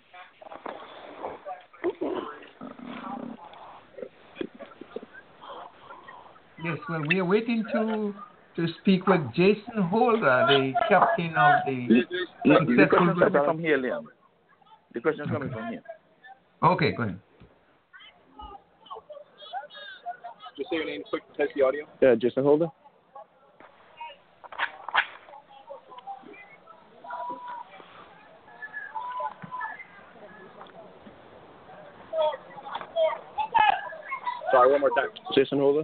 Yes, well, we are waiting to to speak with Jason Holder, the captain of the No, the successful question's coming group. from here, Leon. The question's coming from here. Okay, go ahead. Just say your name quick to test the audio. Yeah, Jason Holder. Sorry, one more time. Jason Holder.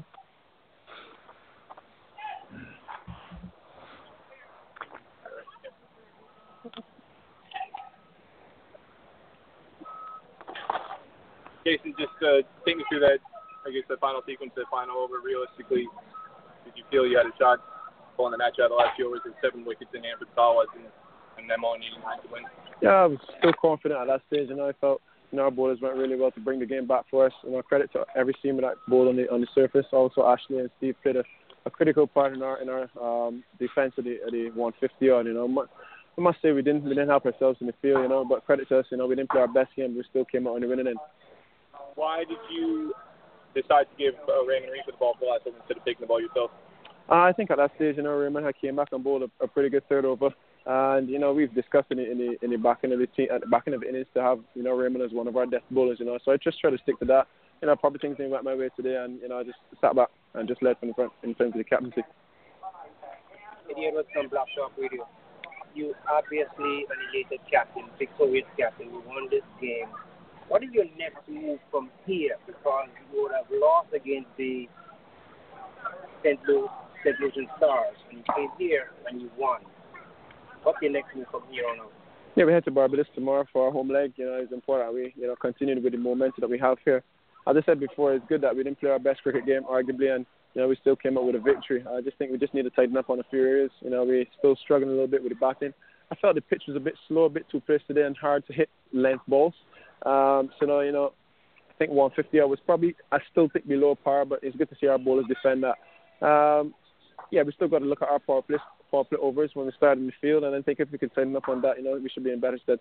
Jason, just uh, take me through that, I guess, the final sequence, the final over. Realistically, did you feel you had a shot pulling the match out of the last few overs with seven wickets in hand for Tawas and, and them only needing nine to win? Yeah, I was still confident at that stage, and I felt you know, our bowlers went really well to bring the game back for us. You know, credit to every seamer that bowled on the on the surface. Also, Ashley and Steve played a, a critical part in our in our um, defense of the of the one fifty odd. You know, I must say we didn't we didn't help ourselves in the field. You know, but credit to us. You know, we didn't play our best game. We still came out on the winning end. Why did you decide to give uh, Raymond Reed the ball for the last over instead of taking the ball yourself? Uh, I think at that stage, you know, Raymond had came back and bowled a, a pretty good third over. And you know we've discussed in the in the in the back end of the team at the back end of the innings to have you know Raymond as one of our best bowlers. You know, so I just try to stick to that. You know, probably things didn't went my way today, and you know I just sat back and just led from the front in terms of the captaincy. Eddie Edwards from Black Shark Radio. You obviously an elated captain, big Soviet captain. You won this game. What is your next move from here? Because you would have lost against the Saint Louis Saint Lucian Stars, and you came here and you won. What's your next move from here on out? Yeah, we head to Barbados tomorrow for our home leg. You know, it's important we, you know, continue with the momentum that we have here. As I said before, it's good that we didn't play our best cricket game, arguably, and, you know, we still came out with a victory. I just think we just need to tighten up on a few areas. You know, we're still struggling a little bit with the batting. I felt the pitch was a bit slow, a bit too paced today and hard to hit length balls. Um, so, now, you know, I think one fifty I was probably, I still think below par, but it's good to see our bowlers defend that. Um, yeah, we still got to look at our power play. Power play overs when we start in the field, and I think if we can tighten up on that, you know, we should be in better stead.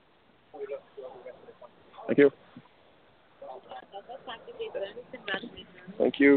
Thank you. Thank you.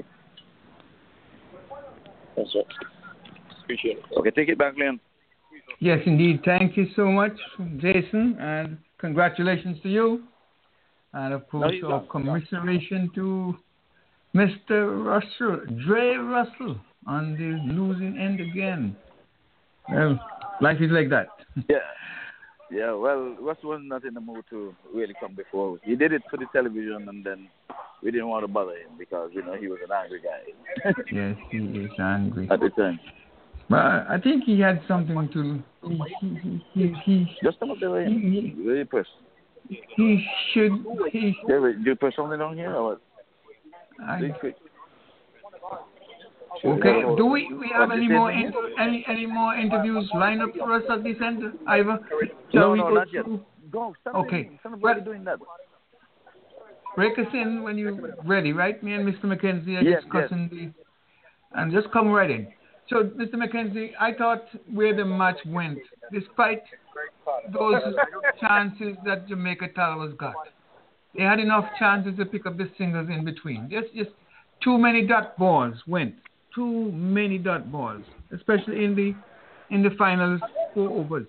That's it. Appreciate it. Okay, take it back, Leon. Yes, indeed. Thank you so much, Jason, and congratulations to you. And of course, he's our not. commiseration to Mister Russell, Dre Russell, on the losing end again. Well, life is like that. Yeah. Yeah, well, Russell was not in the mood to really come before. He did it for the television, and then we didn't want to bother him because, you know, he was an angry guy. Yes, he is angry. At the time. But I think he had something to... He, he, he, he, Just about the way. he, he, Really press. he should... He, Yeah, wait, do you press something down here or what? I, Be quick. okay, do we, we have any more in, any any more interviews lined up for us at this end, Ivor? No, we no, go not yet. through? Go, stand Okay. Stand Well, doing that. break us in when you're ready, right? Me and Mister McKenzie are Yes, discussing the... And just come right in. So, Mister McKenzie, I thought where the match went, despite those chances that Jamaica Towers got, they had enough chances to pick up the singles in between. Just, just too many dot balls went. Too many dot balls, especially in the in the finals four overs.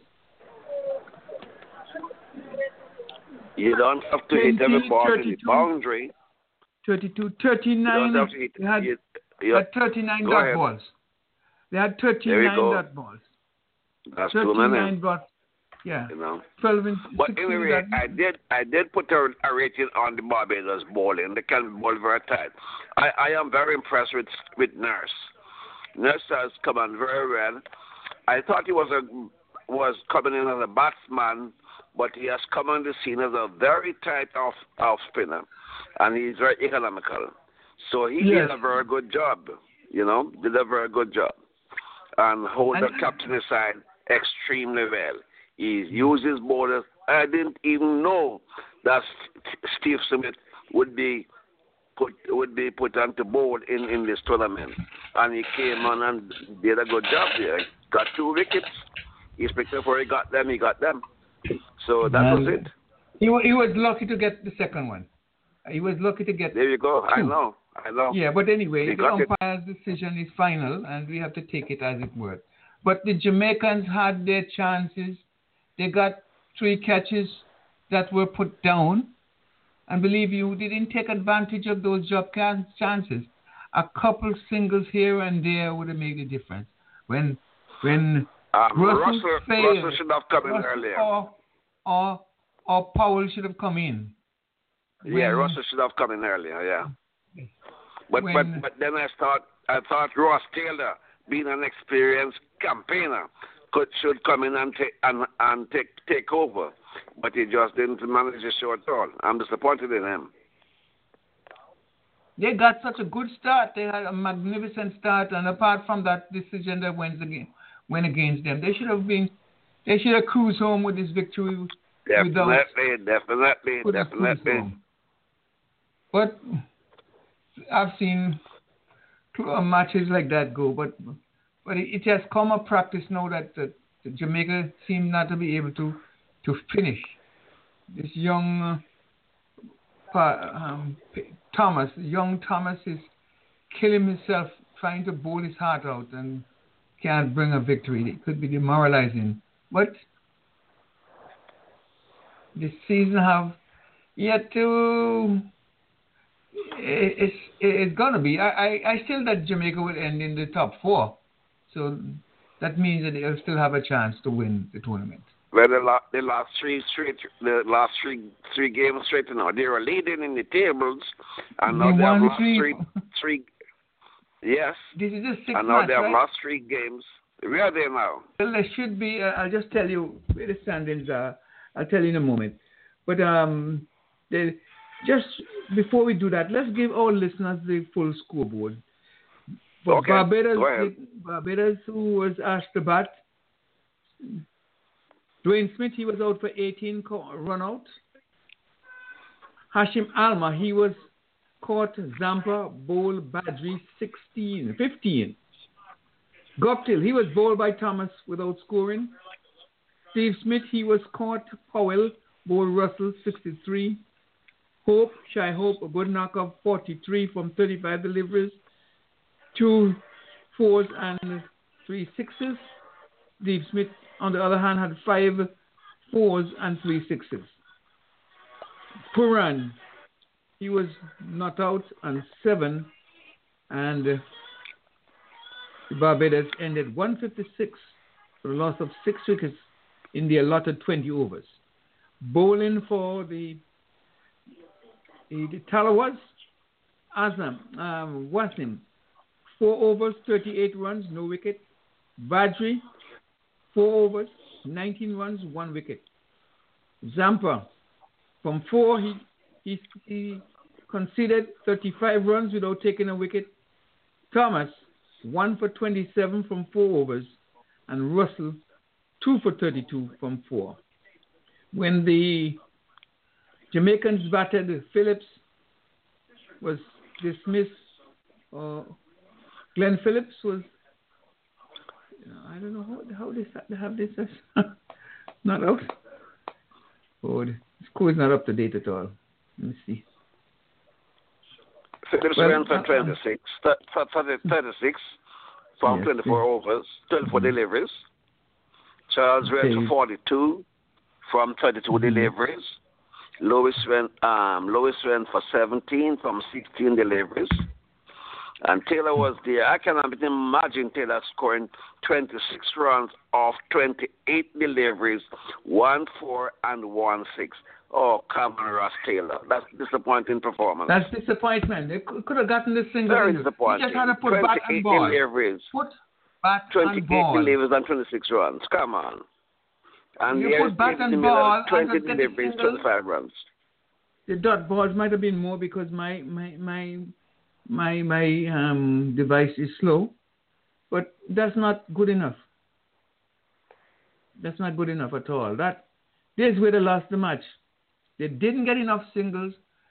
You don't have to hit every ball in the boundary. thirty-two, thirty-nine. You don't have to hit. They had, You, they you, had thirty-nine go dot ahead. balls. They had There thirty-nine you go. dot balls. That's too many. thirty-nine dot. Yeah. You know. twelve and But sixteen anyway, dot- I did I did put a, a rating on the Barbados bowling. They can bowl very tight. I, I am very impressed with with Nurse. Nurse has come on very well. I thought he was a was coming in as a batsman, but he has come on the scene as a very tight off off spinner, and he's very economical. So he Yes. did a very good job. You know, did a very good job, and hold the And- captain aside extremely well. He uses borders. I didn't even know that Steve Smith would be put would be put onto board in, in this tournament, and he came on and did a good job there. Got two wickets. He's picked up where he got them. He got them. So that And was it. He, wa- he was lucky to get the second one. He was lucky to get. There you go. I two. know. I know. Yeah, but anyway, He the got it. umpire's decision is final, and we have to take it as it were. But the Jamaicans had their chances. They got three catches that were put down. And believe you, they didn't take advantage of those job can- chances. A couple singles here and there would have made a difference. When when Um, Russell Russell, failed, Russell should have come in Russell earlier. or, or, or Powell should have come in. Yeah, When- Russell should have come in earlier. Yeah. But When- but but then I thought I thought Ross Taylor, being an experienced campaigner, could should come in and take and and take take over, but he just didn't manage the show at all. I'm disappointed in him. They got such a good start. They had a magnificent start, and apart from that decision that went against, went against them, they should have been, they should have cruised home with this victory. Without, Definitely, definitely, could have cruised definitely. home. But I've seen uh, matches like that go, but but it, it has come a practice now that, that, that Jamaica seem not to be able to to finish. This young uh, pa- um, P- Thomas, young Thomas is killing himself trying to bowl his heart out and can't bring a victory. It could be demoralizing. But this season have yet to. It's it's gonna be. I, I, I still that Jamaica will end in the top four, so that means that they'll still have a chance to win the tournament. Well, the, la- the last three straight, the last three three games straight now, they were leading in the tables, and now They they have won lost three. three three. Yes, This is the sixth and now match, they have right? lost three games. Where are they now? Well, there should be. Uh, I'll just tell you where the standings are. I'll tell you in a moment. But um, they, just before we do that, let's give our listeners the full scoreboard. For Okay, Barbados, go ahead. Barbados, who was asked to bat, Dwayne Smith, he was out for eighteen co- run out. Hashim Alma, he was caught. Zampa, Bowl, Badri, sixteen, fifteen. Guptill, he was bowled by Thomas without scoring. Steve Smith, he was caught. Powell, bowled Russell, sixty-three. Hope, Shy Hope, a good knock of forty-three from thirty-five deliveries. Two fours and three sixes. Steve Smith, on the other hand, had five fours and three sixes. Puran, he was not out, and seven And uh, Barbados ended one fifty-six for a loss of six wickets in the allotted twenty overs. Bowling for the the, the Talawas, Azam, um, Wasim, four overs, thirty-eight runs, no wicket. Badri, four overs, nineteen runs, one wicket. Zampa, from four, he, he, he conceded thirty-five runs without taking a wicket. Thomas, one for twenty-seven from four overs. And Russell, two for thirty-two from four. When the Jamaicans batted, Phillips was dismissed. Uh, Glenn Phillips was, I don't know how, how they have this as not out. Oh, the score is not up to date at all. Let me see. Phillips Well, went for uh, twenty-six, th- for thirty-six from yes, twenty-four yes. overs, twenty-four mm-hmm. deliveries. Charles Okay. went for forty-two from thirty-two Mm-hmm. deliveries. Lewis went, um, Lewis went for seventeen from sixteen deliveries. And Taylor was there. I cannot imagine Taylor scoring twenty-six runs off twenty-eight deliveries, one four and one six. Oh, come on, Ross Taylor. That's disappointing performance. That's disappointment. They could, could have gotten this single. Very in. disappointing. You just had to put bat and ball. deliveries. Put bat twenty-eight and ball. deliveries and twenty-six runs. Come on. And You here's put bat David and Miller, ball twenty and just get deliveries, the single. twenty-five runs. The dot balls might have been more because my my my my my um device is slow, but that's not good enough. That's not good enough at all. That this where they lost the match. They didn't get enough singles.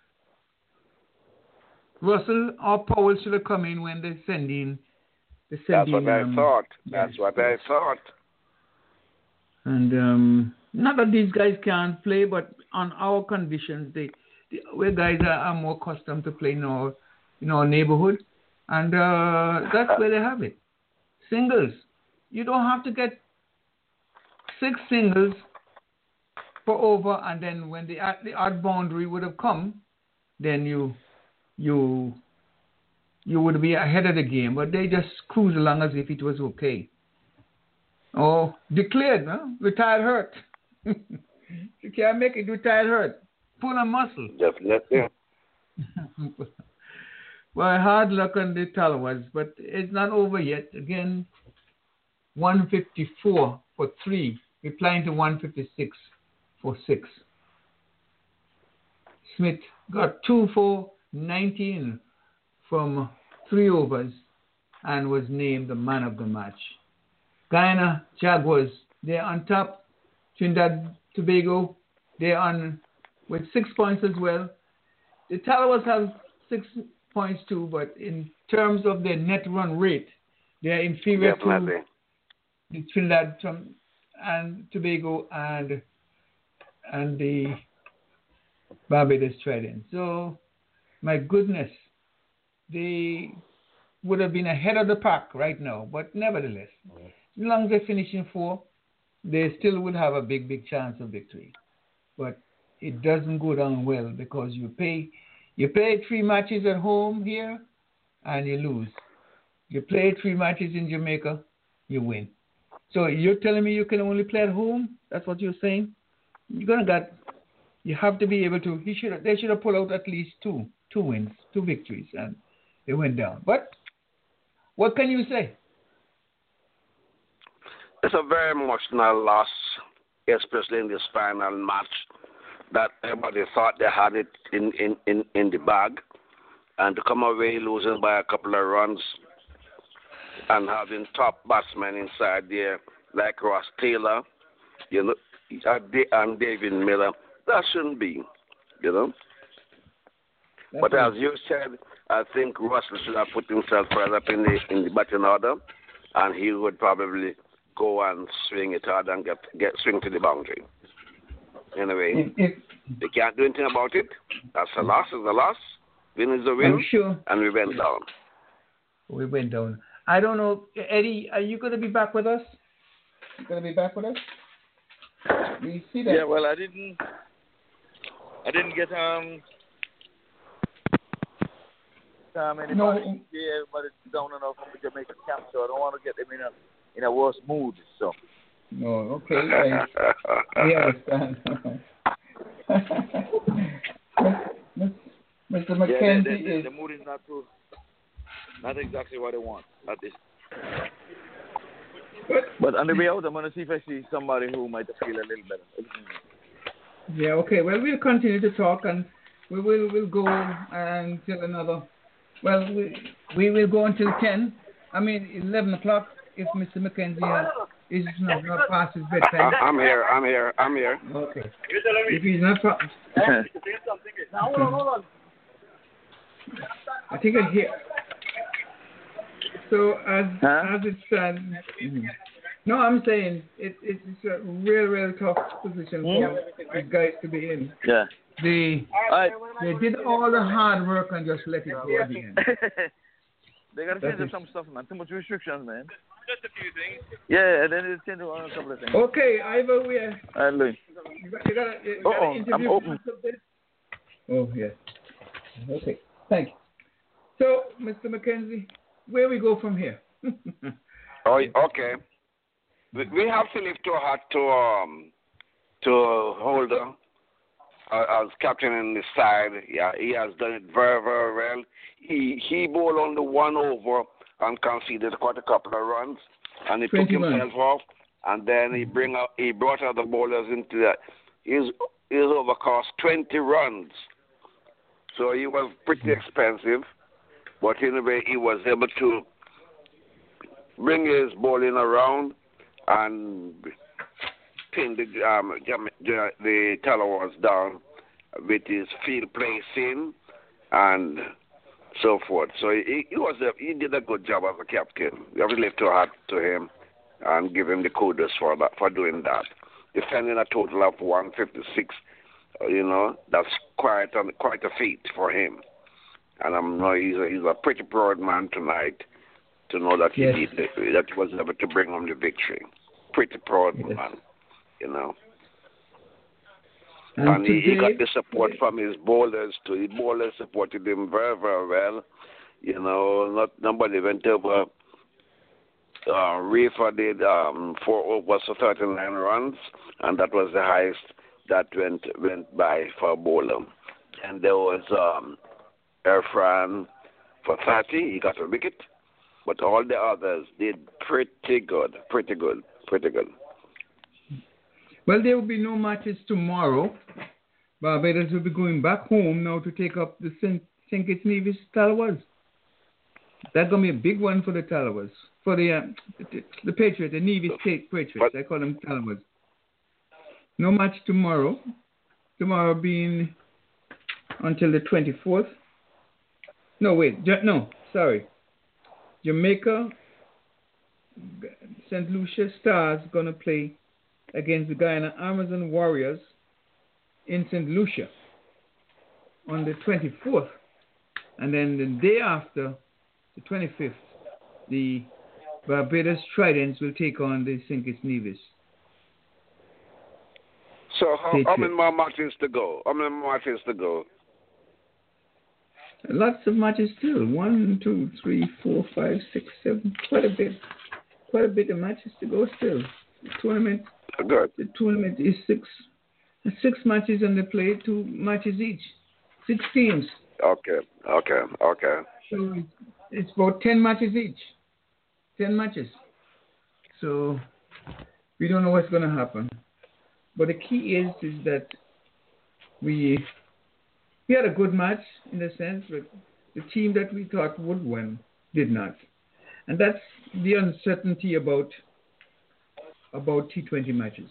Russell or Powell should have come in when they send in. They send That's in, what I um, thought. That's yes, what yes. I thought. And um, not that these guys can't play, but on our conditions, they, they where guys are, are more accustomed to playing in our, in our neighborhood, and uh, that's where they have it. Singles. You don't have to get six singles for over, and then when the the odd boundary would have come, then you you you would be ahead of the game. But they just cruise along as if it was okay. Oh, declared, huh? Retired hurt. You can't make it retired hurt. Pull a muscle. Definitely. Well, hard luck on the Talawas, but it's not over yet. Again, one fifty-four for three, replying to one fifty-six for six. Smith got two for nineteen from three overs and was named the man of the match. Guyana Jaguars, they're on top. Trinidad Tobago, they're on with six points as well. The Talawas have six points too, but in terms of their net run rate, they're inferior Definitely. to the Trinidad and Tobago and and the Barbados Trident. So, my goodness, they would have been ahead of the pack right now, but nevertheless, as long as they finish in four, they still would have a big, big chance of victory. But it doesn't go down well because you pay you play three matches at home here and you lose. You play three matches in Jamaica, you win. So you're telling me you can only play at home? That's what you're saying? You're gonna get you have to be able to he should they should have pulled out at least two two wins, two victories, and they went down. But what can you say? It's a very emotional loss, especially in this final match, that everybody thought they had it in, in, in, in the bag. And to come away losing by a couple of runs and having top batsmen inside there like Ross Taylor, you know, and David Miller, that shouldn't be, you know. That's but right. As you said, I think Russell should have put himself further up in the in the batting order, and he would probably go and swing it hard and get get swing to the boundary. Anyway, if, if, they can't do anything about it. That's a loss. Is a loss. Win is a win. I'm sure. And we went down. We went down. I don't know, Eddie. Are you going to be back with us? You going to be back with us? We see that. Yeah. Well, I didn't. I didn't get um. time anybody. No. Yeah, everybody's down and out from the Jamaica camp, so I don't want to get them in a in a worse mood. So. No, okay, I, I understand. Mister McKenzie yeah, the, the, is... the mood is not too, not exactly what I want at this. But, but on the way out, I'm going to see if I see somebody who might feel a little better. Yeah, okay. Well, we'll continue to talk, and we will we'll go until another. Well, we we will go until ten. I mean, eleven o'clock if Mister McKenzie has, is not, not past his bedtime. I, I'm here. I'm here. I'm here. Okay. If he's not past. Hold on, hold on. I think I hear. So as huh? as it stands, no, I'm saying it, it's a real, real tough position for the guys to be in. Yeah. They right. they did all the hard work and just let it go at the end. They got to change is... some stuff, man. Too much restrictions, man. Just a few things. Yeah, and then they change a couple of things. Okay, Ivor, we are. All right, Louis. You got, you got, a, you got Uh-oh, an interview. I'm open. Oh, yes. Okay, thank you. So, Mister McKenzie, where we go from here? Oh, okay. We, we have to lift our hat to um to Holder uh, as captain in the side. Yeah, he has done it very, very well. He he bowled on the one over and conceded quite a couple of runs, and he took himself off. And then he bring out he brought out the bowlers into that. His his over cost twenty runs, so he was pretty expensive. But anyway, he was able to bring his bowling around and pin the um, the, the Talawars down with his field placing and so forth. So he, he was a, he did a good job as a captain. We have to lift our hat to him and give him the kudos for that for doing that. Defending a total of one fifty-six, you know, that's quite a, quite a feat for him. And I'm know he's a, he's a pretty proud man tonight to know that he yes. did that he was able to bring home the victory. Pretty proud yes. man, you know. And, and today, he, he got the support from his bowlers too. His bowlers supported him very, very well. You know, not nobody went over. Uh, Reefer did um, four overs for thirty-nine runs, and that was the highest that went went by for a bowler. And there was um, Irfan for thirty. He got a wicket, but all the others did pretty good, pretty good, pretty good. Well, there will be no matches tomorrow. Barbados will be going back home now to take up the Saint Kitts Nevis Talawars. That's going to be a big one for the Talawars. For the, uh, the the Patriots, the Nevis State Patriots. But, I call them Talawars. No match tomorrow. Tomorrow being until the twenty-fourth. No, wait. No, sorry. Jamaica, Saint Lucia Stars going to play against the Guyana Amazon Warriors in Saint Lucia on the twenty-fourth. And then the day after, the twenty-fifth, the Barbados Tridents will take on the Saint Kitts Nevis. So how, how many more matches to go? How many more matches to go? Lots of matches still. One, two, three, four, five, six, seven. Quite a bit. Quite a bit of matches to go still. The tournament. Good. The tournament is six. Six matches on the play. Two matches each. Six teams. Okay. Okay. Okay. So it's about ten matches each. Ten matches. So we don't know what's going to happen. But the key is is that we we had a good match in the sense that the team that we thought would win did not. And that's the uncertainty about about T twenty matches.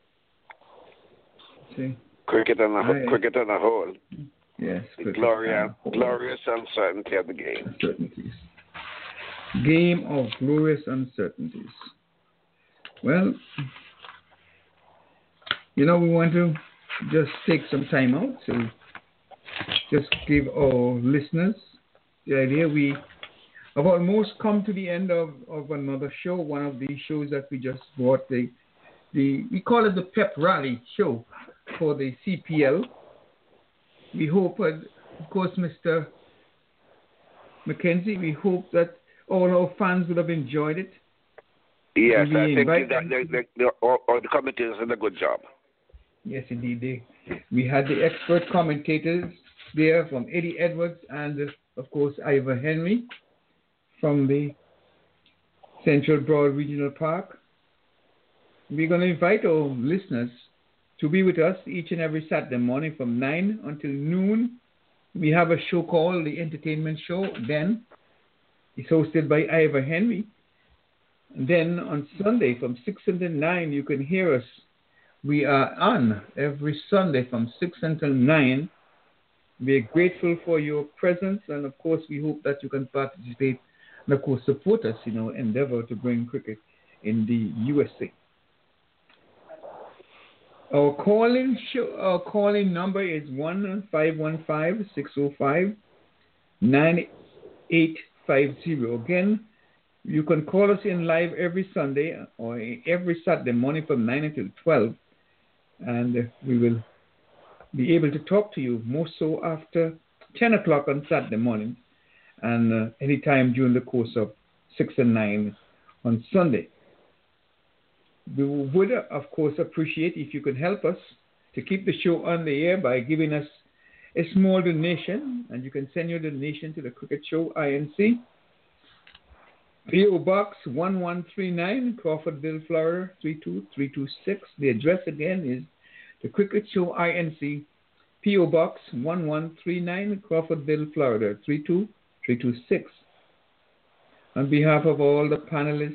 See? Cricket and a I, cricket and a whole. Yes. The glorious, glorious uncertainty of the game. Uncertainties. Game of glorious uncertainties. Well, you know, we want to just take some time out to just give our listeners the idea. We have almost come to the end of, of another show, one of the shows that we just brought. The, the, we call it the Pep Rally show for the C P L. We hope, uh, of course, Mister Mackenzie. We hope that all our fans would have enjoyed it. Yes, And we I think invite that them the, to- the, the, all, all the committees did a good job. Yes, indeed. They, we had the expert commentators there from Eddie Edwards and, uh, of course, Ivor Henry from the Central Broad Regional Park. We're going to invite our listeners to be with us each and every Saturday morning from nine until noon. We have a show called The Entertainment Show. Then it's hosted by Ivor Henry. And then on Sunday from six until nine, you can hear us. We are on every Sunday from six until nine. We're grateful for your presence, and of course, we hope that you can participate and, of course, support us in our endeavor to bring cricket in the U S A. Our calling show, our calling number is one five one five, six zero five, nine eight five zero. Again, you can call us in live every Sunday or every Saturday morning from nine until twelve, and we will be able to talk to you more so after ten o'clock on Saturday morning and uh, anytime during the course of six and nine on Sunday. We would, of course, appreciate if you could help us to keep the show on the air by giving us a small donation, and you can send your donation to the Cricket Show I N C. P O Box one one three nine, Crawfordville, Florida three two three two six. The address again is the Cricket Show I N C, P O Box one one three nine, Crawfordville, Florida three two three two six. On behalf of all the panelists,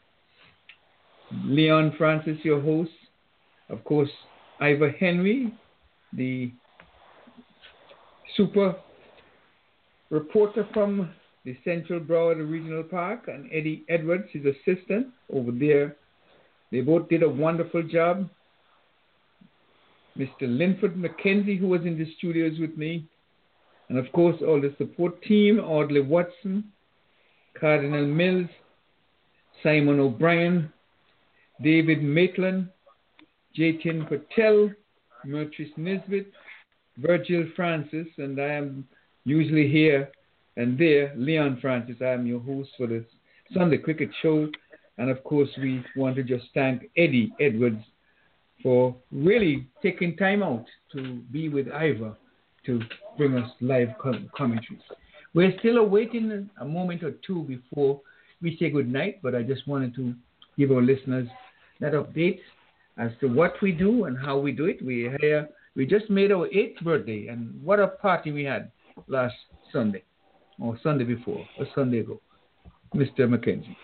Leon Francis, your host, of course, Ivor Henry, the super reporter from the Central Broward Regional Park, and Eddie Edwards, his assistant over there. They both did a wonderful job. Mister Linford McKenzie, who was in the studios with me, and of course all the support team, Audley Watson, Cardinal Mills, Simon O'Brien, David Maitland, Jatin Patel, Murtris Nisbet, Virgil Francis, and I am usually here and there, Leon Francis. I am your host for the Sunday Cricket Show, and of course we want to just thank Eddie Edwards for really taking time out to be with Ivor to bring us live com- commentaries. We're still awaiting a moment or two before we say good night, but I just wanted to give our listeners that update as to what we do and how we do it. We here, we just made our eighth birthday, and what a party we had last Sunday, or Sunday before, or Sunday ago, Mister Mackenzie.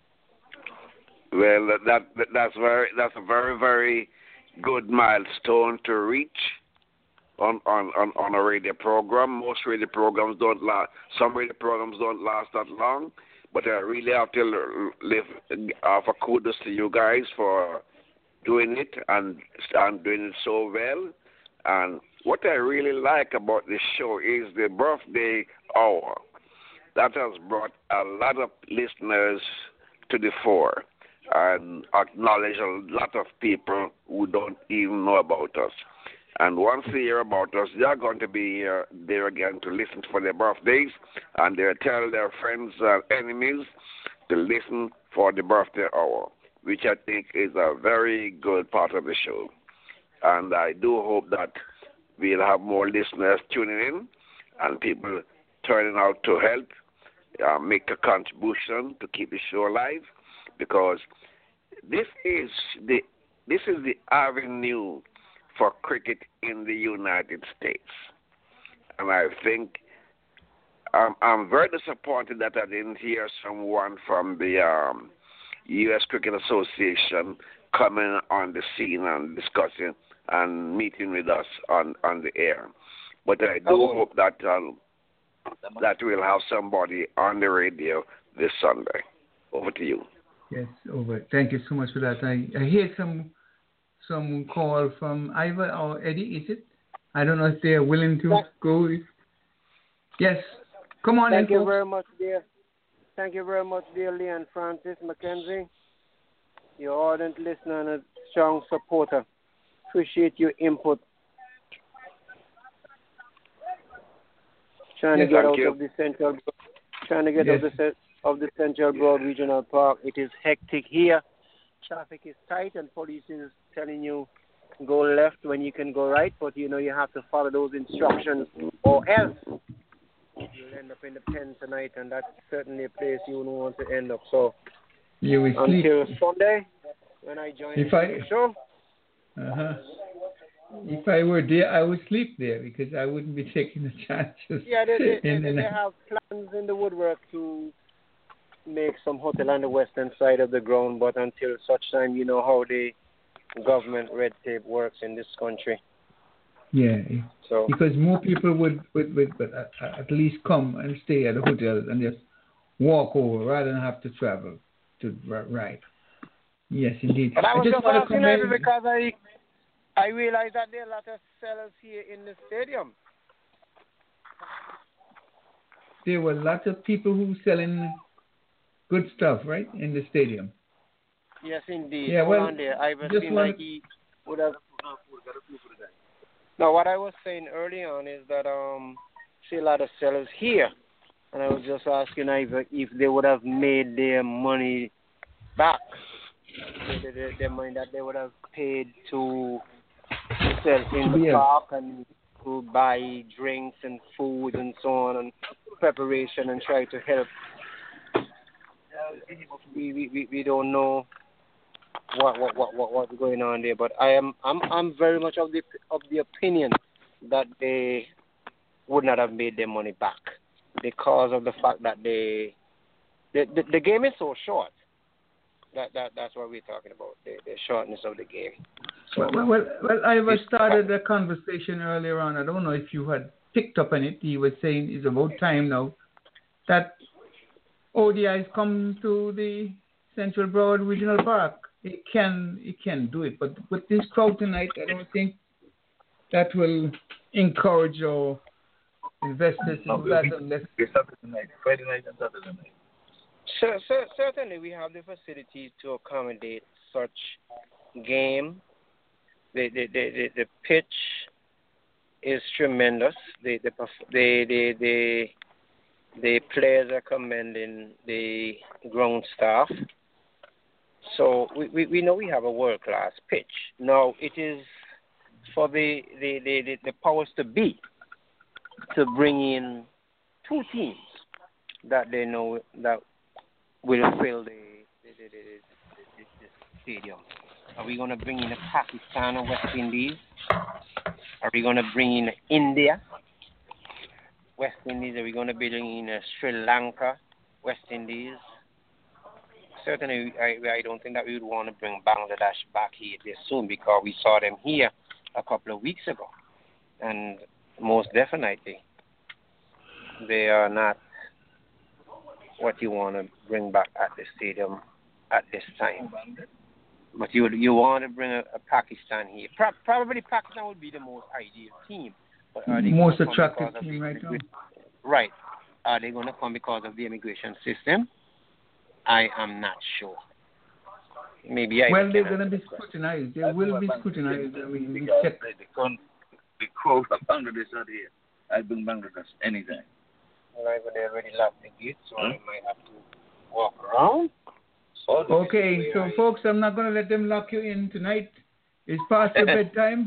Well, that, that that's very that's a very very good milestone to reach on, on, on, on a radio program. Most radio programs don't last. Some radio programs don't last that long. But I really have to live, offer kudos to you guys for doing it and, and doing it so well. And what I really like about this show is the birthday hour. That has brought a lot of listeners to the fore and acknowledge a lot of people who don't even know about us. And once they hear about us, they are going to be uh, there again to listen for their birthdays, and they'll tell their friends and enemies to listen for the birthday hour, which I think is a very good part of the show. And I do hope that we'll have more listeners tuning in and people turning out to help uh, make a contribution to keep the show alive, because this is the this is the avenue for cricket in the United States. And I think um, I'm very disappointed that I didn't hear someone from the um, U S Cricket Association coming on the scene and discussing and meeting with us on, on the air. But I do oh. hope that um, that we'll have somebody on the radio this Sunday. Over to you. Yes, over. Thank you so much for that. I, I hear some some call from Ivor or Eddie, is it? I don't know if they are willing to Thank go. Yes, come on. Thank in, you folks. very much, dear. Thank you very much, dear Leon Francis Mackenzie. You're ardent listener and a strong supporter. Appreciate your input. Trying yes, to get out you. of the central, trying to get Yes. of the ce- of the Central Broad Regional Park. It is hectic here. Traffic is tight, and police is telling you go left when you can go right, but you know you have to follow those instructions, or else you'll end up in the pen tonight, and that's certainly a place you wouldn't want to end up. So You will sleep. until Sunday, when I join If the I- show, Uh-huh. If I were there, I would sleep there because I wouldn't be taking the chances. yeah, they, they, they, in they, the they have plans in the woodwork to make some hotel on the western side of the ground, but until such time, you know how the government red tape works in this country. Yeah, So because more people would, would, would, would at, at least come and stay at the hotel and just walk over rather than have to travel to ri- right. Yes, indeed. But I was just, want to asking commend. you because I I realized that there are a lot of sellers here in the stadium. There were lots of people who selling good stuff, right, in the stadium. Yes, indeed. Yeah, Hold well, on there. I was just seemed wanna- like he would have. No, what I was saying early on is that um, see a lot of sellers here, and I was just asking if if they would have made their money back, the, the, the money that they would have paid to sell in the Yeah. park and to buy drinks and food and so on and preparation and try to help. We we, we, we don't know what what, what what what's going on there, but I am I'm I'm very much of the of the opinion that they would not have made their money back because of the fact that they the the, the game is so short. That that that's what we're talking about, the, the shortness of the game. So, Well, well, well, I was started a conversation earlier on. I don't know if you had picked up on it. He was saying it's about time now that O D Is come to the Central Broad Regional Park. It can it can do it, but with this crowd tonight, I don't think that will encourage our investors to do that unless. Saturday night, Friday night and Saturday night. so, so, certainly we have the facilities to accommodate such game. The the the, the, the pitch is tremendous. The the the the the, the players are commending the ground staff. So we, we, we know we have a world class pitch. Now it is for the the, the, the, the powers to be to bring in two teams that they know that will fill the the, the, the, the, the stadium. Are we going to bring in a Pakistan or West Indies? Are we going to bring in India, West Indies? Are we going to bring in uh, Sri Lanka, West Indies? Certainly, I, I don't think that we would want to bring Bangladesh back here this soon because we saw them here a couple of weeks ago. And most definitely, they are not what you want to bring back at the stadium at this time. But you you want to bring a, a Pakistan here. Pro- probably Pakistan would be the most ideal team. But are they Most gonna come attractive because of team the right now. immigra- Right. Are they going to come because of the immigration system? I am not sure. Maybe I Well, they're can going to answer be the question. scrutinized. They will be scrutinized. I mean, we Because check. the, the, con- the crowd from Bangladesh are here. I've been Bangladesh anytime. Right, but they already locked the gate, so I might have to walk around. Okay, so folks, I'm not going to let them lock you in tonight. It's past your bedtime.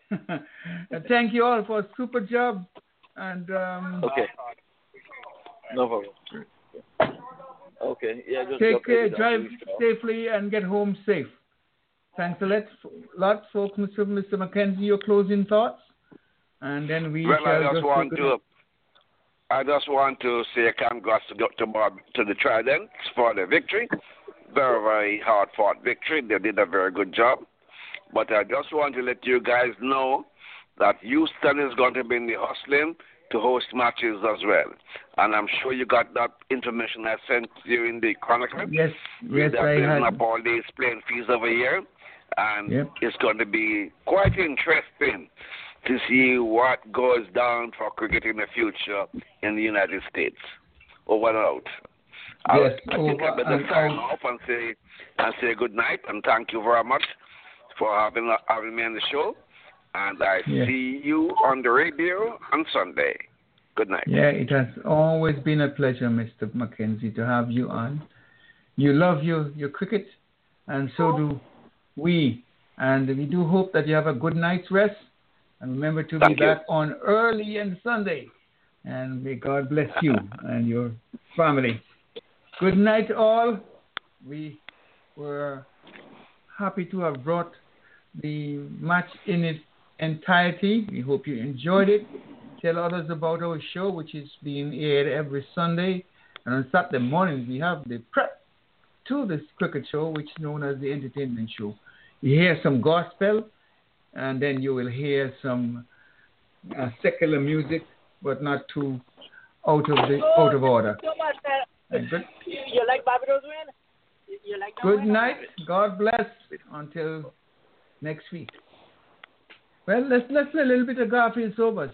Thank you all for a super job. And um, Okay. No problem. Okay. Yeah, just take drop care, it down drive to the shop. safely, and get home safe. Thanks a lot, lot folks. Mister Mister Mackenzie, your closing thoughts? And then we Well, shall I just just want take to, I just want to say congrats to Doctor Bob to the Tridents for the victory. Very, very hard fought victory. They did a very good job. But I just want to let you guys know that Houston is going to be in the hustling to host matches as well. And I'm sure you got that information I sent you in the Chronicle. Yes, yes, They're I building had. up all these playing fees over here. And Yep. it's going to be quite interesting to see what goes down for cricket in the future in the United States. Over and out. I'll- Yes, I think I over better and sign out. off and say, and say good night and thank you very much for having, having me on the show. And I Yeah. see you on the radio on Sunday. Good night. Yeah, it has always been a pleasure, Mister Mackenzie, to have you on. You love your, your cricket, and so do we. And we do hope that you have a good night's rest. And remember to Thank be you. back on early on Sunday. And may God bless you and your family. Good night, all. We were happy to have brought the match in its entirety. We hope you enjoyed it. Tell others about our show, which is being aired every Sunday. And on Saturday mornings, we have the prep to this cricket show, which is known as the entertainment show. You hear some gospel, and then you will hear some uh, secular music, but not too out of the out of order. So much, uh, Good, you like Barbados win? You, you like that good win? night. God bless. Until next week. Well, let's let's play a little bit of Garfield Sobers.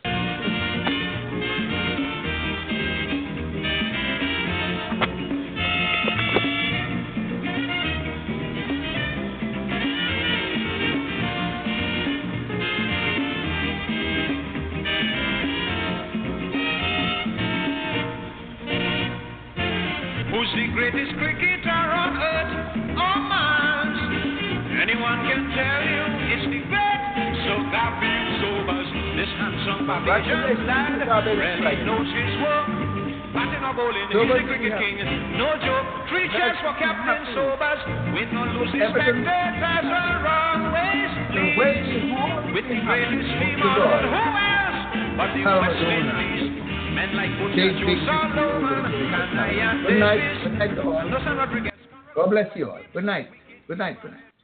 Who's the greatest cricketer on earth or Mars? Anyone can tell you it's the great Sir Garfield Sobers. This handsome Barbadian lad really knows his work. Batting or bowling, he's the cricket king. No joke. Three cheers for Captain Sobers. Win or lose, his spectators are always pleased. With the greatest team on earth, who else but the West Indies? Men like Butcher, Joe Solomon, Canaya Davis, Good night. Good night to all. God bless you all. Good night. Good night. Good night.